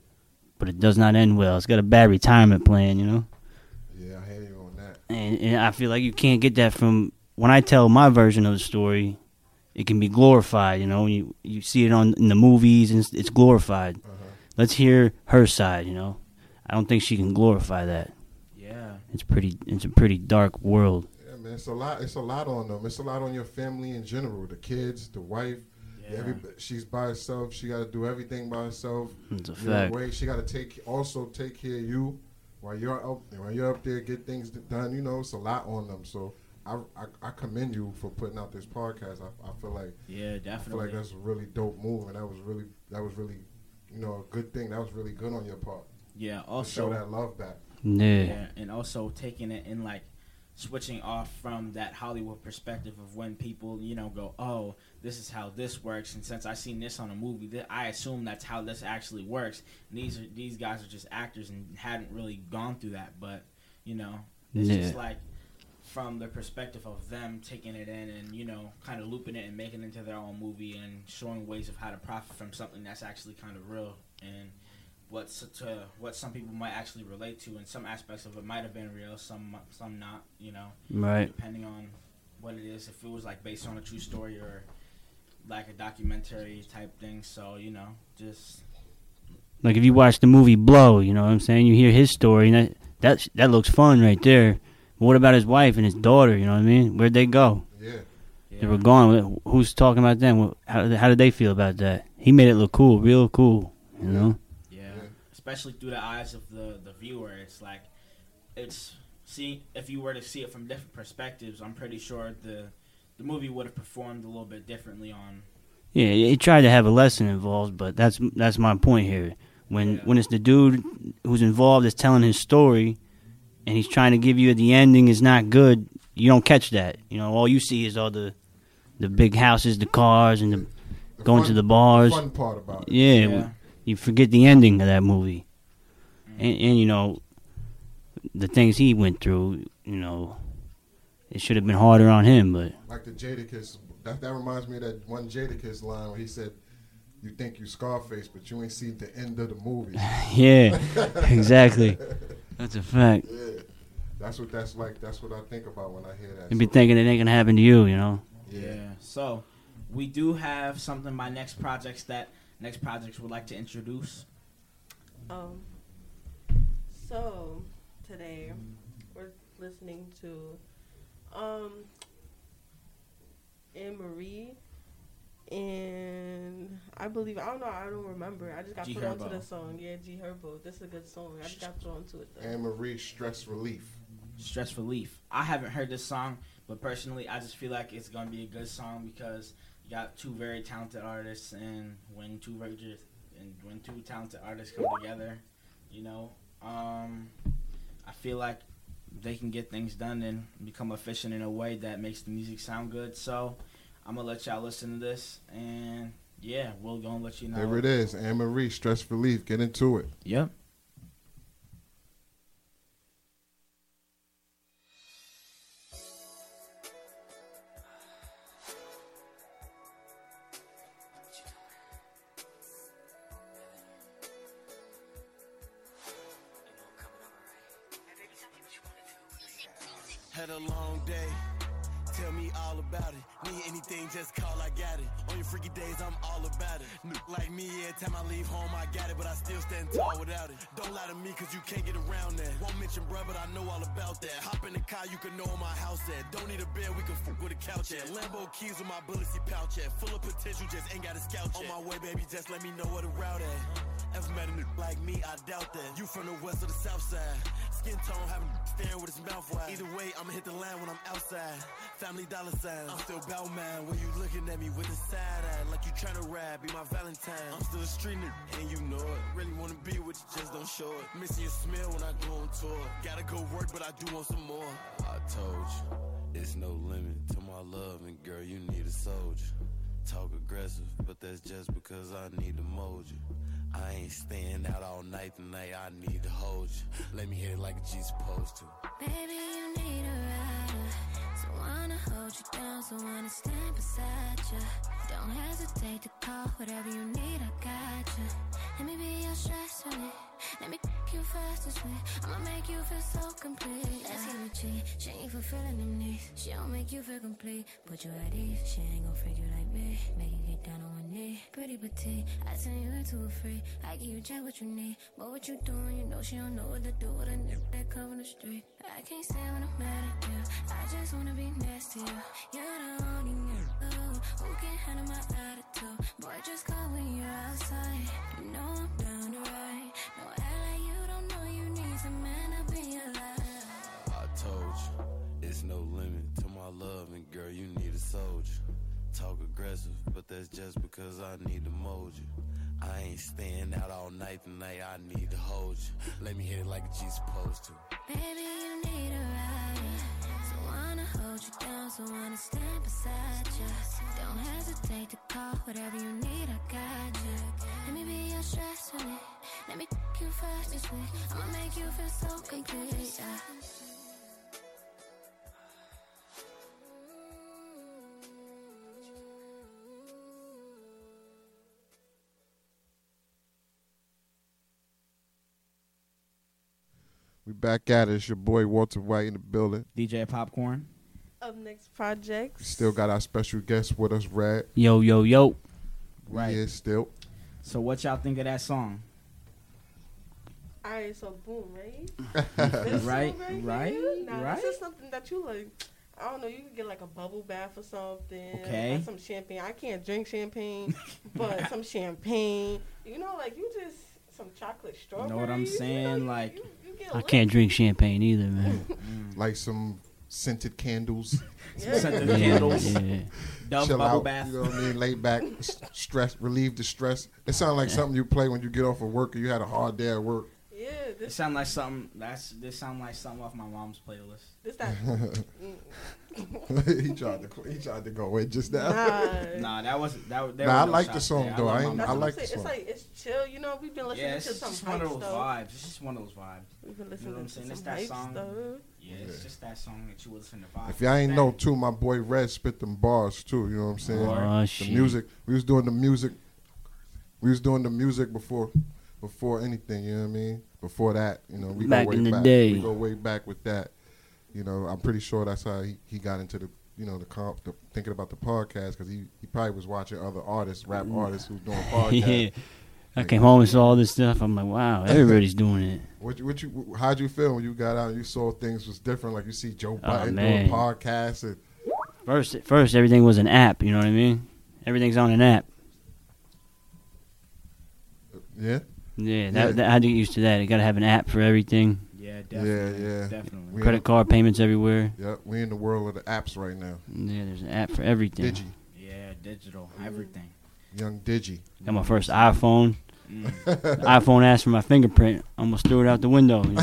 but it does not end well. It's got a bad retirement plan, you know? Yeah, I hear you on that. And, and I feel like you can't get that from, when I tell my version of the story, it can be glorified, you know? You you see it on in the movies, and it's, it's glorified. Uh-huh. Let's hear her side, you know? I don't think she can glorify that. Yeah. It's pretty. It's a pretty dark world. Yeah, man, it's a lot. It's a lot on them. It's a lot on your family in general. The kids, the wife. Yeah. Every, she's by herself. She got to do everything by herself. It's a You know, fact. wait, she got to take also take care of you while you're up while you're up there, get things done. You know, it's a lot on them. So I, I, I commend you for putting out this podcast. I, I feel like Yeah, I feel definitely. like that's a really dope move, and that was really that was really you know a good thing. That was really good on your part. Yeah. To Also, show that love back. Yeah. Yeah, and also taking it in like switching off from that Hollywood perspective of when people, you know, go, oh, this is how this works, and since I seen this on a movie, th- I assume that's how this actually works. And these are these guys are just actors and hadn't really gone through that, but you know, it's Yeah. just like from the perspective of them taking it in and you know, kind of looping it and making it into their own movie and showing ways of how to profit from something that's actually kind of real and what to what some people might actually relate to, and some aspects of it might have been real, some some not, you know, Right. depending on what it is. If it was like based on a true story or like a documentary type thing, so you know, just Like if you watch the movie Blow, you know what I'm saying? You hear his story, and that that, that looks fun right there. But what about his wife and his daughter? You know what I mean? Where'd they go? Yeah. They were gone. Who's talking about them? How, how did they feel about that? He made it look cool, real cool. You know? yeah, especially through the eyes of the the viewer. It's like it's see if you were to see it from different perspectives, I'm pretty sure the the movie would have performed a little bit differently on. Yeah, he tried to have a lesson involved, but that's that's my point here. When when it's the dude who's involved is telling his story, and he's trying to give you the ending is not good, you don't catch that. You know, all you see is all the the big houses, the cars, and the, The going fun- to the bars. the fun part about it. Yeah, Yeah. you forget the ending of that movie, and, and you know the things he went through. You know, it should have been harder on him, but Like the Jadakiss, that that reminds me of that one Jadakiss line where he said, you think you Scarface, but you ain't seen the end of the movie. Yeah, exactly. That's a fact. Yeah, that's what that's like. That's what I think about when I hear that. You be So- thinking it ain't gonna happen to you, you know. Yeah. So we do have something by Next Projects that Next Projects would like to introduce. Um. So today we're listening to um Anne Marie, and I believe I don't know I don't remember. I just got G put onto Herbo. the song. Yeah, G Herbo. This is a good song. I just got put onto it though. Anne Marie, Stress Relief. Stress Relief. I haven't heard this song, but personally, I just feel like it's gonna be a good song because you got two very talented artists, and when two very and when two talented artists come together, you know, um, I feel like they can get things done and become efficient in a way that makes the music sound good. So I'm gonna let y'all listen to this, and yeah, we'll go and let you know. There it is, Anne Marie, Stress Relief. Get into it. Yep. Had a long day, tell me all about it. Need anything, just call, I got it. On your freaky days, I'm all about it. Like me, every time I leave home, I got it, but I still stand tall without it. Don't lie to me, cause you can't get around that. Won't mention bruh, but I know all about that. Hop in the car, you can know where my house at. Don't need a bed, we can fuck with a couch at. Lambo keys with my bullets, he pouch at. Full of potential, just ain't got a scout yet. On my way, baby, just let me know where the route at. Ever met a nigga like me, I doubt that. You from the west or the south side. Skin tone, having staring with his mouth wide. Either way, I'ma hit the line when I'm outside. Family dollar signs. I'm still bout man. When you looking at me with a side eye, like you tryna ride, be my Valentine. I'm still a street nigga, and you know it. Really wanna be with you, just don't show it. Missing your smell when I go on tour. Gotta go work, but I do want some more. I told you, it's no limit to my love, and girl, you need a soldier. Talk aggressive, but that's just because I need to mold you. I ain't staying out all night tonight, I need to hold you. Let me hit it like a G supposed to. Baby, you need a rider. So wanna hold you down, so wanna stand beside you. Don't hesitate to call, whatever you need, I got you. Let me be your stress relief. Let me f*** you fast as me. I'ma make you feel so complete. Let's get with G. She ain't fulfilling them needs. She don't make you feel complete. Put you at ease. She ain't gon' freak you like me. Make you get down on one knee. Pretty petite. I turn you into a freak. I give you check what you need. But what you doing, you know she don't know what to do with a nip that cover the street. I can't stand when I'm mad at you. I just wanna be next to you. You're the only nigga who can handle my attitude. Boy, just call when you're outside. You know I'm down to ride. No act like you don't know you need some man to be alive. I told you, it's no limit to my love, and girl, you need a soldier. Talk aggressive, but that's just because I need to mold you. I ain't staying out all night tonight, I need to hold you. Let me hit it like a G supposed to. Baby, you need a rider. So wanna hold you down, so wanna stand beside you. Don't hesitate to call, whatever you need, I got you. Let me be your stress relief. Let me f*** you fast as me. I'ma make you feel so complete. Yeah. We back at it. It's your boy Walter White in the building. D J Popcorn. Up next, projects. Still got our special guest with us, Rad. Yo, yo, yo. Right. Yeah, still. So what y'all think of that song? All right, so boom, right? Right, right, right, here, now, right. This is something that you like. I don't know. You can get like a bubble bath or something. Okay. Or some champagne. I can't drink champagne, but some champagne. You know, like you just some chocolate strawberries. You know what I'm saying? You know, like, you, you get I lit. can't drink champagne either, man. Like some scented candles. Yeah. Scented candles. Yeah. Dove Chill bubble out, bath. you know what I mean? Lay back, s- stress, relieve the stress. It sounds like something you play when you get off of work or you had a hard day at work. Yeah, It this sound like something. That's this sound like something off my mom's playlist. this that. he tried to he tried to go in just now. Nah. Nah, that was that. There Nah, was I no like the shots song, there. though. love I my ain't- That's I what like I'm the saying. song. It's like it's chill. You know, we've been listening Yeah, it's to some just one hype of those stuff. vibes. It's just one of those vibes. We've been You listening know what I'm to saying? some It's that hype song. stuff. Yeah, it's just that song that you would listen to vibe. If y'all ain't know too, my boy Red spit them bars too. You know what I'm saying? Oh, the shit. music. We was doing the music. we was doing the music before before anything. You know what I mean? Before that, you know, we Back go way in the back. day. We go way back with that. You know, I'm pretty sure that's how he, he got into the you know the comp the, thinking about the podcast because he, he probably was watching other artists, rap artists who's doing podcasts. Yeah. I came home and saw all this stuff. I'm like, wow, everybody's doing it. What you, what you, how'd you feel when you got out and you saw things was different? Like you see Joe Oh, Biden man. doing podcasts. And First, first everything was an app. You know what I mean? Everything's on an app. yeah, Yeah, that, Yeah. that I had to get used to that. You got to have an app for everything. Yeah, definitely. yeah, yeah. Definitely. We Credit in- card payments everywhere. Yep, we in the world of the apps right now. Yeah, there's an app for everything. Digi, Yeah, digital, everything. young Digi. Got my first iPhone. Mm. The iPhone asked for my fingerprint. Almost threw it out the window. You know?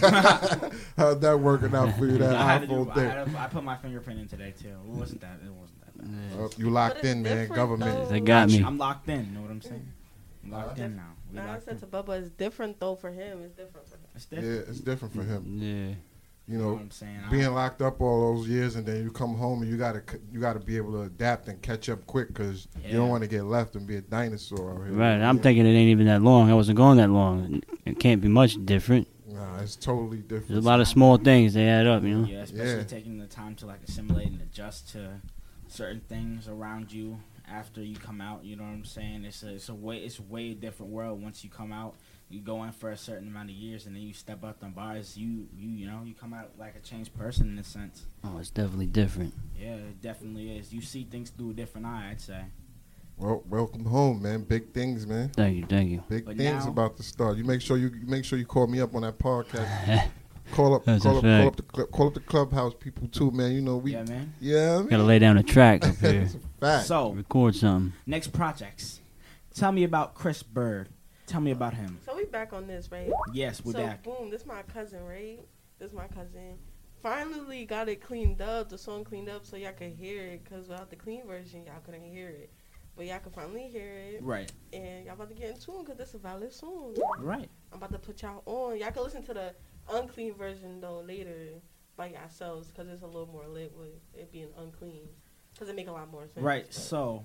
How'd that working out for you? That I, had to iPhone do, I, thing. had to, I put my fingerprint in today too. It wasn't that. It wasn't that bad. Oh, you locked in, man. Government. They got me. I'm locked in. Know what I'm saying? I'm locked in now. We Nah, I locked said in. to Bubba, it's different though for him. It's different for him. It's Yeah, different. it's different for him. Yeah. You know know, what I'm saying? I- being locked up all those years and then you come home and you gotta c- you gotta be able to adapt and catch up quick because you don't Yeah. want to get left and be a dinosaur out here. Right. I'm thinking it ain't even that long. I wasn't going that long. It can't be much different. Nah, it's totally different. There's a lot of small things they add up. You know. Yeah, especially Yeah. taking the time to like assimilate and adjust to certain things around you after you come out. You know what I'm saying? It's a it's a way it's a way different world once you come out. You go in for a certain amount of years and then you step out them bars. You you you know you come out like a changed person in a sense. Oh, it's definitely different. Yeah, it definitely is. You see things through a different eye, I'd say. Well, welcome home, man. Big things, man. Thank you. Thank you. Big But things now- about to start. You make sure you, you make sure you call me up on that podcast. call up, That's call a up, call fact. up the cl- call up the clubhouse people too, man. You know we. Yeah, man. Yeah, I mean, Gotta lay down a track up here. It's a fact. So Record something. next projects. Tell me about Chris Bird. Tell me about him. So we back on this, right? Yes, we're so, back. boom, this my cousin, right? This my cousin. Finally got it cleaned up, the song cleaned up so y'all could hear it. Because without the clean version, y'all couldn't hear it. But y'all can finally hear it. Right. And y'all about to get in tune because this is a valid song. Right. I'm about to put y'all on. Y'all can listen to the unclean version, though, later by yourselves because it's a little more lit with it being unclean. Because it make a lot more sense. Right. but- So,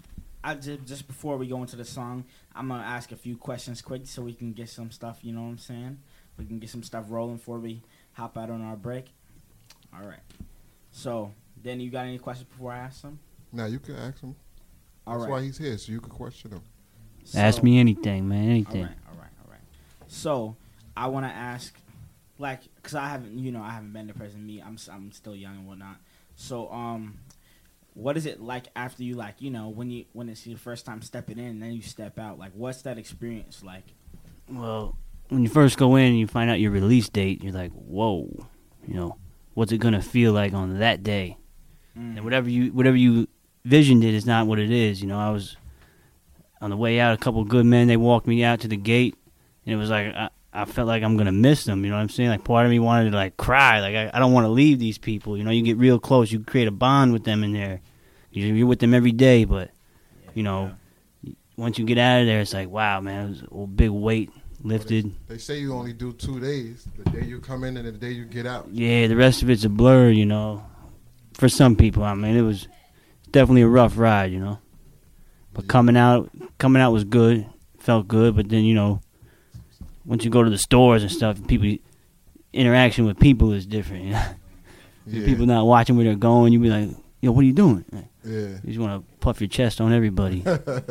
I just just before we go into the song, I'm gonna ask a few questions quick so we can get some stuff. You know what I'm saying? We can get some stuff rolling before we hop out on our break. All right. So, then you got any questions before I ask them? Now you can ask him. All That's right. why he's here, so you can question him. Ask So- me anything, man. Anything. All right, all right, all right. So, I want to ask, like, because I haven't, you know, I haven't been to prison. Me, I'm, s- I'm still young and whatnot. So, um, what is it like after you, like, you know, when you when it's your first time stepping in, and then you step out? Like, what's that experience like? Well, when you first go in and you find out your release date, you're like, whoa, you know, what's it gonna feel like on that day? Mm. And whatever you whatever you visioned it is not what it is. You know, I was on the way out. A couple of good men, they walked me out to the gate, and it was like I, I felt like I'm gonna miss them. You know what I'm saying? Like part of me wanted to like cry. Like I, I don't want to leave these people. You know, you get real close. You create a bond with them in there. You- You're with them every day, but you know, once you get out of there, it's like wow, man, it was a big weight lifted. They say you only do two days: the day you come in and the day you get out. Yeah, the rest of it's a blur, you know. For some people, I mean, it was definitely a rough ride, you know. But coming out, coming out was good, felt good. But then, you know, once you go to the stores and stuff, people interaction with people is different. You know? Yeah. People not watching where they're going, you be like, yo, what are you doing? Yeah. You just want to puff your chest on everybody.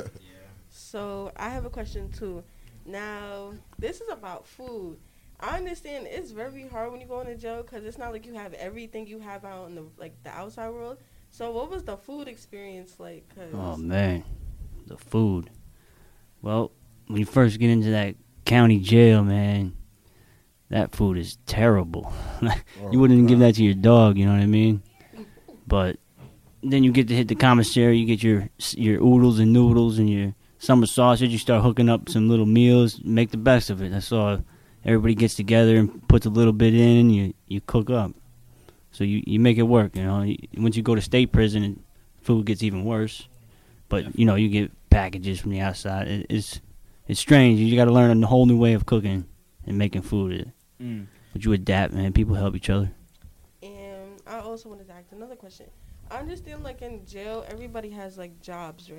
So I have a question too. Now this is about food. I understand it's very hard when you go into jail because it's not like you have everything you have out in the like the outside world. So what was the food experience like? 'Cause Oh man, the food. Well, when you first get into that county jail, man, that food is terrible. You wouldn't even give that to your dog, you know what I mean? But then you get to hit the commissary, you get your your oodles and noodles and your summer sausage. You start hooking up some little meals, make the best of it. That's all. Everybody gets together and puts a little bit in. You you cook up, so you, you make it work. You know, once you go to state prison, food gets even worse. But you know, you get packages from the outside. It, it's it's strange. You got to learn a whole new way of cooking and making food. Mm. But you adapt, man. People help each other. And I also wanted to ask another question. I understand, like in jail, everybody has like jobs, right?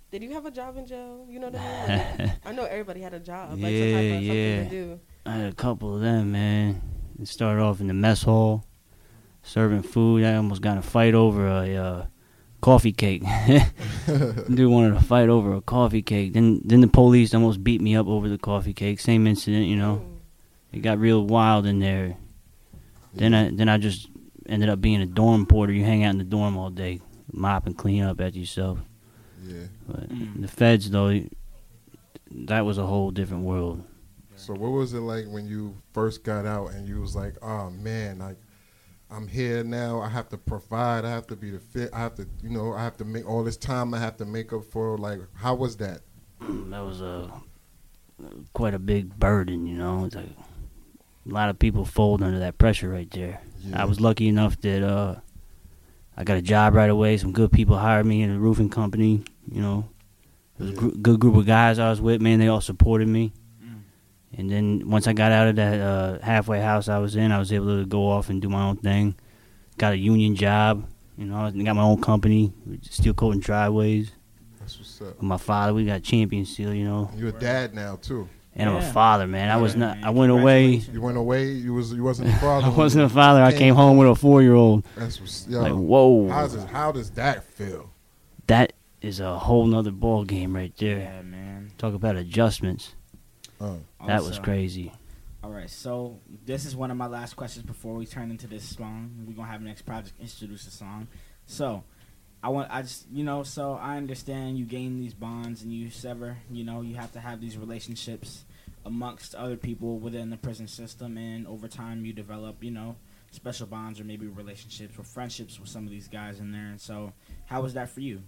did you have a job in jail? You know what I mean? Like, I know everybody had a job. Like, yeah, some type of yeah. something to do. I had a couple of them, man. It started off in the mess hall, serving food. I almost got in a fight over a uh, coffee cake. Dude wanted to fight over a coffee cake. Then, then the police almost beat me up over the coffee cake. Same incident, you know. It got real wild in there. Then I, then I just ended up being a dorm porter. You hang out in the dorm all day, mop and clean up after yourself. Yeah. But the feds, though, that was a whole different world. So what was it like when you first got out and you was like, oh man, like I'm here now. I have to provide. I have to be the fit. I have to, you know, I have to make all this time. I have to make up for. Like, how was that? That was a quite a big burden, you know. It's like a lot of people fold under that pressure right there. Yeah. I was lucky enough that uh, I got a job right away. Some good people hired me in a roofing company. You know, it was a gr- good group of guys I was with. Man, they all supported me. And then once I got out of that uh, halfway house I was in, I was able to go off and do my own thing. Got a union job, you know. I got my own company, steel coating driveways. That's what's up. With my father, we got Champion Steel, you know. You're a dad now too. And yeah. I'm a father, man. I was not. I went away. You went away. You was. You wasn't a father. I wasn't a father. I came home with a four-year-old. That's what's, yo, like whoa. How does how does that feel? That is a whole nother ball game right there. Yeah, man. Talk about adjustments. Oh. That Also, was crazy. All right, so this is one of my last questions before we turn into this song. We're gonna have next project introduce a song. So, I want, I just, you know, so I understand you gain these bonds and you sever. You know, you have to have these relationships amongst other people within the prison system, and over time you develop, you know, special bonds or maybe relationships or friendships with some of these guys in there. And so, how was that for you?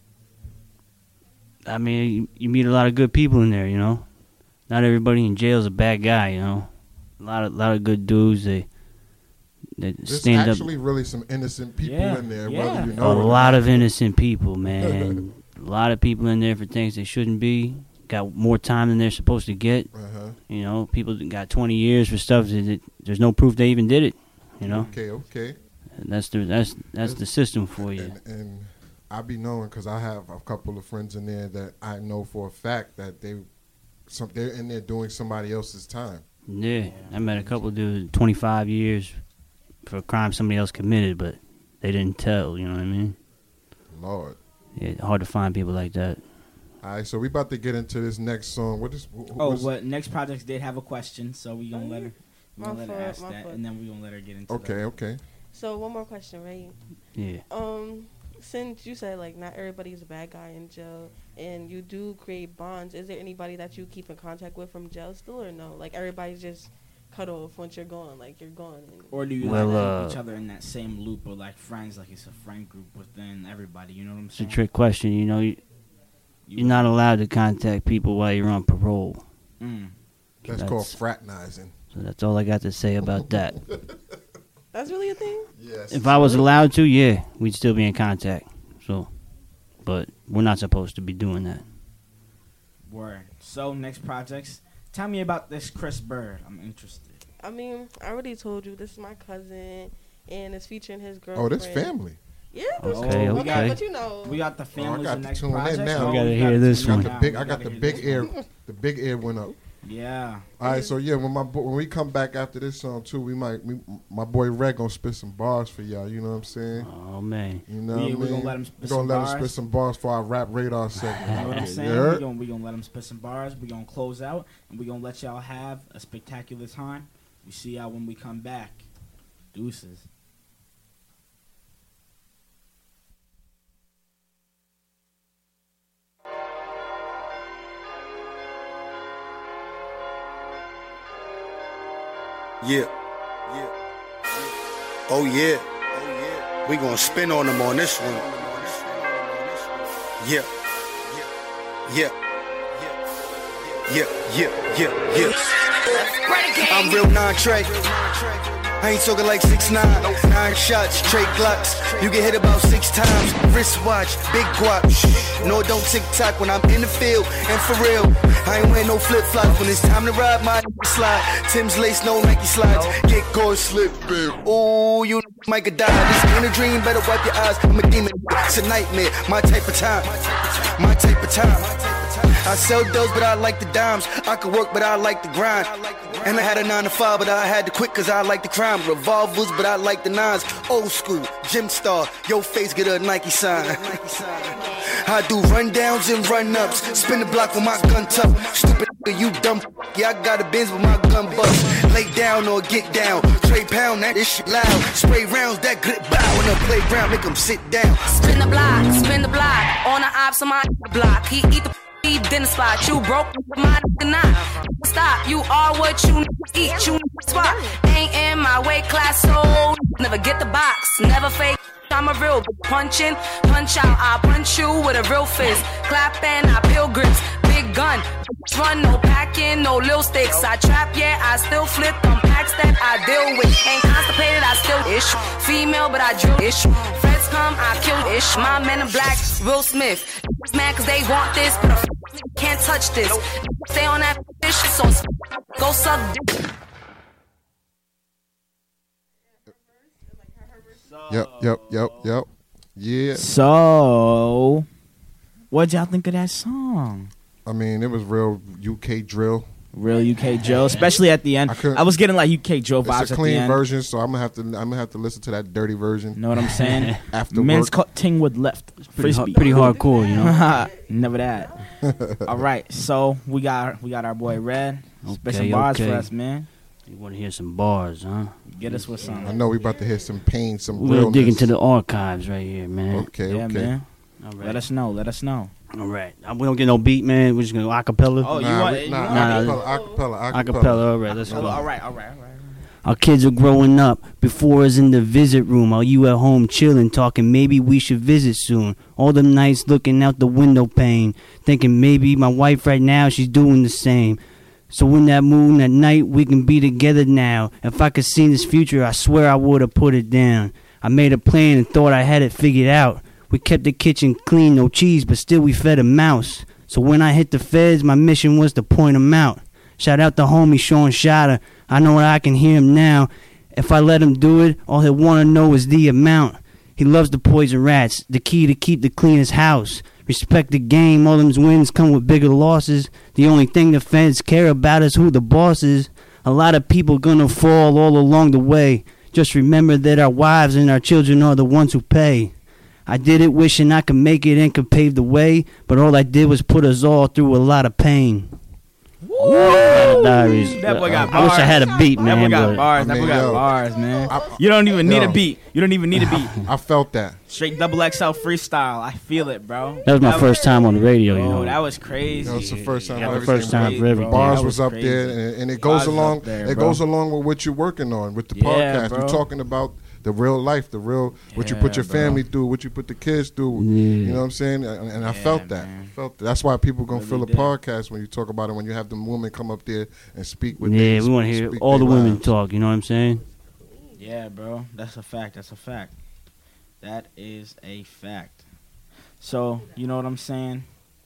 I mean, you, you meet a lot of good people in there, you know. Not everybody in jail is a bad guy, you know. A lot of lot of good dudes. They, they There's stand actually up. really some innocent people Yeah, in there. yeah. Whether you know A it or lot not. of innocent people, man. A lot of people in there for things they shouldn't be. Got more time than they're supposed to get. Uh-huh. You know, people that got twenty years for stuff that, that there's no proof they even did it. You know. Okay, okay. And that's the that's that's the system for you. And, and I be knowing because I have a couple of friends in there that I know for a fact that they. Some, they're in there doing somebody else's time. Yeah, I met a couple of dudes, twenty-five years for a crime somebody else committed, but they didn't tell, you know what I mean? Lord. Yeah, hard to find people like that. All right, so we about to get into this next song. What is? Who, who Oh, was- but next projects did have a question, so we gonna let her, we My gonna let her fault, ask my that, fault. and then we gonna let her get into. Okay, that. okay. So one more question, right? Yeah. Um, since you said like not everybody's a bad guy in jail, and you do create bonds, is there anybody that you keep in contact with from jail still, or no? Like everybody's just cut off once you're gone, like you're gone. And Or do you Well, like uh, keep each other in that same loop of like friends, like it's a friend group within everybody? You know what I'm It's a saying? trick question, you know. You, you're not allowed to contact people while you're on parole. Mm. So That's called fraternizing. So that's all I got to say about that. That's really a thing? Yes. If I was allowed to, yeah, we'd still be in contact. So, but we're not supposed to be doing that. Word. So next projects. Tell me about this Chris Bird. I'm interested. I mean, I already told you this is my cousin, and it's featuring his Oh, girlfriend. this family. Yeah. Okay, we okay. got, But you know, we got the Oh, I families got the to next tune in project. now. Oh, We gotta we hear gotta this tune in one. Got the now. big, We I got gotta the hear big this ear. one. The big ear went up. Yeah. All right, so yeah, when my bo- when we come back after this song too, we might we, my boy Red gonna spit some bars for y'all. You know what I'm saying? Oh man, You know We- what I we mean? gonna let him spit We gonna some let bars. him spit some bars for our rap radar segment. You know what I'm Okay, saying? you We're heard? gonna, we gonna let them spit some bars. We're gonna close out, and we're gonna let y'all have a spectacular time. We see y'all when we come back. Deuces. Yeah. Yeah. Oh yeah. Oh yeah. We gonna spin on them on this one. Yeah. Yeah. Yeah. Yeah. Yeah. Yeah. I'm real non-Trey. I ain't talking like six nine, nine shots, straight glocks. You get hit about six times. Wristwatch, big guap. No, don't tick tock when I'm in the field. And for real, I ain't wearing no flip flops when it's time to ride my slide. Tim's lace, no Nike slides. Get caught slipping. Ooh, you might could die. This ain't a dream, better wipe your eyes. I'm a demon, it's a nightmare. My type of time, my type of time. I sell those, but I like the dimes. I could work, but I like the grind. And I had a nine to five, but I had to quit cause I like the crime. Revolvers, but I like the nines. Old school, gym star, your face get a Nike sign. I do rundowns and run-ups. Spin the block with my gun tough. Stupid nigga, you dumb. Yeah, I got a Benz with my gun bust. Lay down or get down. Trade pound, that this shit loud. Spray rounds, that good bow. In the playground, make them sit down. Spin the block, spin the block. On the ops on my block. He eat the eat dinner spot. You broke my not. Stop, you are what you eat. You spot. Ain't in my weight class, so never get the box. Never fake. I'm a real bitch. Punching, punch out. I punch you with a real fist. Clapping, I peel grips. Big gun. Run, no packing, no lil sticks. I trap, yeah, I still flip them packs that I deal with. Ain't constipated, I still ish. Female, but I drill ish. Feds come, I kill ish. My men in black, Will Smith. Mad cause they want this, but a can't touch this. Stay on that fish, so go suck dick. Yep, yep, yep, yep. Yeah. So, what'd y'all think of that song? I mean, it was real U K drill. Real U K drill, especially at the end. I, I was getting like U K drill vibes at the end. It's a clean version, so I'm gonna have to. I'm gonna have to listen to that dirty version. Know what I'm saying? After Man's work. caught Tingwood left. Pretty, Frisbee. hard, pretty hardcore, you know. Never that. All right, so we got we got our boy Red. Spit some Okay, bars okay. for us, man. You want to hear some bars, huh? Get us with some. I know we about to hear some pain, some We're gonna realness. dig into the archives right here, man. Okay, Yeah, okay. man. All right. Let us know. Let us know. All right. Uh, We don't get no beat, man. We're just gonna go acapella. Oh, you Nah, want? we- you nah, want- acapella, acapella, acapella. Acapella. All right, let's Oh, go. all right, all right, all right. Our kids are growing up. Before us in the visit room, while you at home chilling, talking maybe we should visit soon. All them nights looking out the window pane, thinking maybe my wife right now, she's doing the same. So in that mood, that night, we can be together now. If I could see this future, I swear I would have put it down. I made a plan and thought I had it figured out. We kept the kitchen clean, no cheese, but still we fed a mouse. So when I hit the feds, my mission was to point them out. Shout out to homie Sean Shotter. I know I can hear him now. If I let him do it, all he'll want to know is the amount. He loves the poison rats, the key to keep the cleanest house. Respect the game, all them wins come with bigger losses. The only thing the feds care about is who the boss is. A lot of people gonna fall all along the way. Just remember that our wives and our children are the ones who pay. I did it wishing I could make it and could pave the way, but all I did was put us all through a lot of pain. Woo! Diaries. That boy got I wish I bars. had a beat, man. That boy got but- bars. That I boy mean, got yo, bars, man. I- you don't even need yo. a beat. You don't even need a beat. I felt that. Straight double X L freestyle. I feel it, bro. That was my first time on the radio, you Oh, know. that was crazy. That was the first time. Yeah, the everything first time was- for everything. Bars That was, was up crazy. there, and, and it Bars goes was along. up there, it bro. goes along with what you're working on with the Yeah, podcast. bro. You're talking about the real life, the real what you put Yeah, your bro. family through, what you put the kids through. Yeah. You know what I'm saying? And, and I felt that. I felt that. That's why people gonna Really feel a did. podcast when you talk about it. When you have them women come up there and speak with. Yeah, they- we want to hear speak all the their women lives. talk, you know what I'm saying? Yeah, bro. That's a fact. That's a fact. That is a fact. So, you know what I'm saying?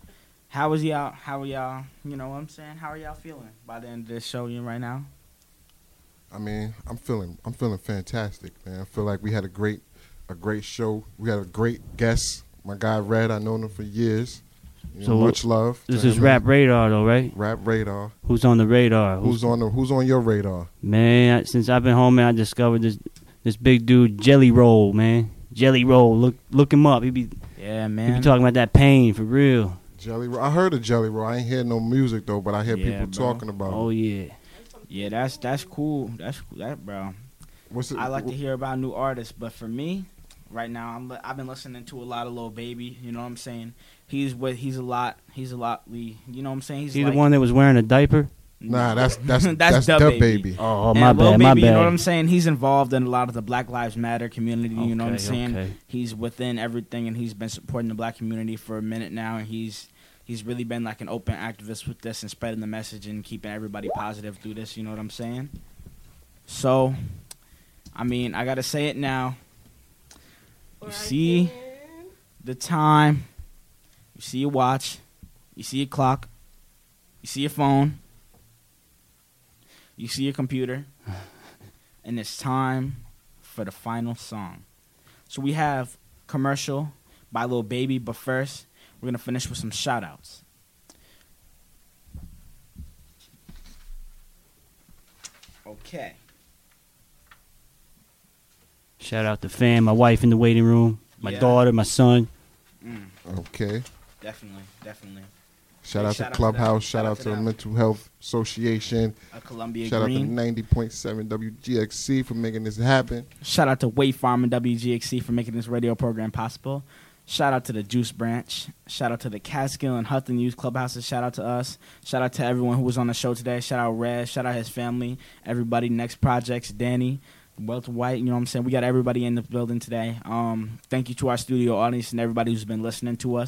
How is y'all? How are y'all? You know what I'm saying? How are y'all feeling by the end of this show you right now? I mean, I'm feeling, I'm feeling fantastic, man. I feel like we had a great, a great show. We had a great guest. My guy Red, I known him for years. You So know, much love. to This is him. Rap Radar, though, right? Rap Radar. Who's on the radar? Who's on the? Who's on your radar? Man, I- since I've been home, man, I discovered this this big dude, Jelly Roll, man. Jelly Roll, look look him up. He be Yeah, he man. be talking about that pain for real. Jelly Roll. I heard of Jelly Roll. I ain't hear no music though, but I hear Yeah, people bro. talking about Oh it. yeah. Yeah, that's that's cool. That's cool. That bro. What's it? I like to hear about new artists, but for me, right now, I'm li- I've been listening to a lot of Lil Baby. You know what I'm saying? He's with he's a lot. He's a lot. We you know what I'm saying? He's Is he like, the one that was wearing a diaper? Nah, that's that's That's that's, Da Da Baby. baby. Oh, And my Lil bad, my Baby, You know what I'm bad. saying? He's involved in a lot of the Black Lives Matter community. You know what I'm Okay, saying? okay. He's within everything, and he's been supporting the Black community for a minute now. And he's he's really been like an open activist with this and spreading the message and keeping everybody positive through this. You know what I'm saying? So, I mean, I gotta say it now. You see the time. You see your watch. You see your clock. You see your phone. You see your computer. And it's time for the final song. So we have Commercial by Lil Baby, but first, we're going to finish with some shout-outs. Okay. Shout out to fam, my wife in the waiting room, my Yeah. daughter, my son. Mm. Okay. Definitely, definitely. Shout Hey, out shout to out to Clubhouse. them. Shout Shout out out to to the them. Mental Health Association. A Columbia Shout out to Green. ninety point seven W G X C for making this happen. Shout out to Wait Farm and W G X C for making this radio program possible. Shout out to the Juice Branch. Shout out to the Catskill and Houghton Youth Clubhouses. Shout out to us. Shout out to everyone who was on the show today. Shout out Red. Shout out his family. Everybody. Next Projects. Danny. Welt White. You know what I'm saying? We got everybody in the building today. Um, thank you to our studio audience and everybody who's been listening to us.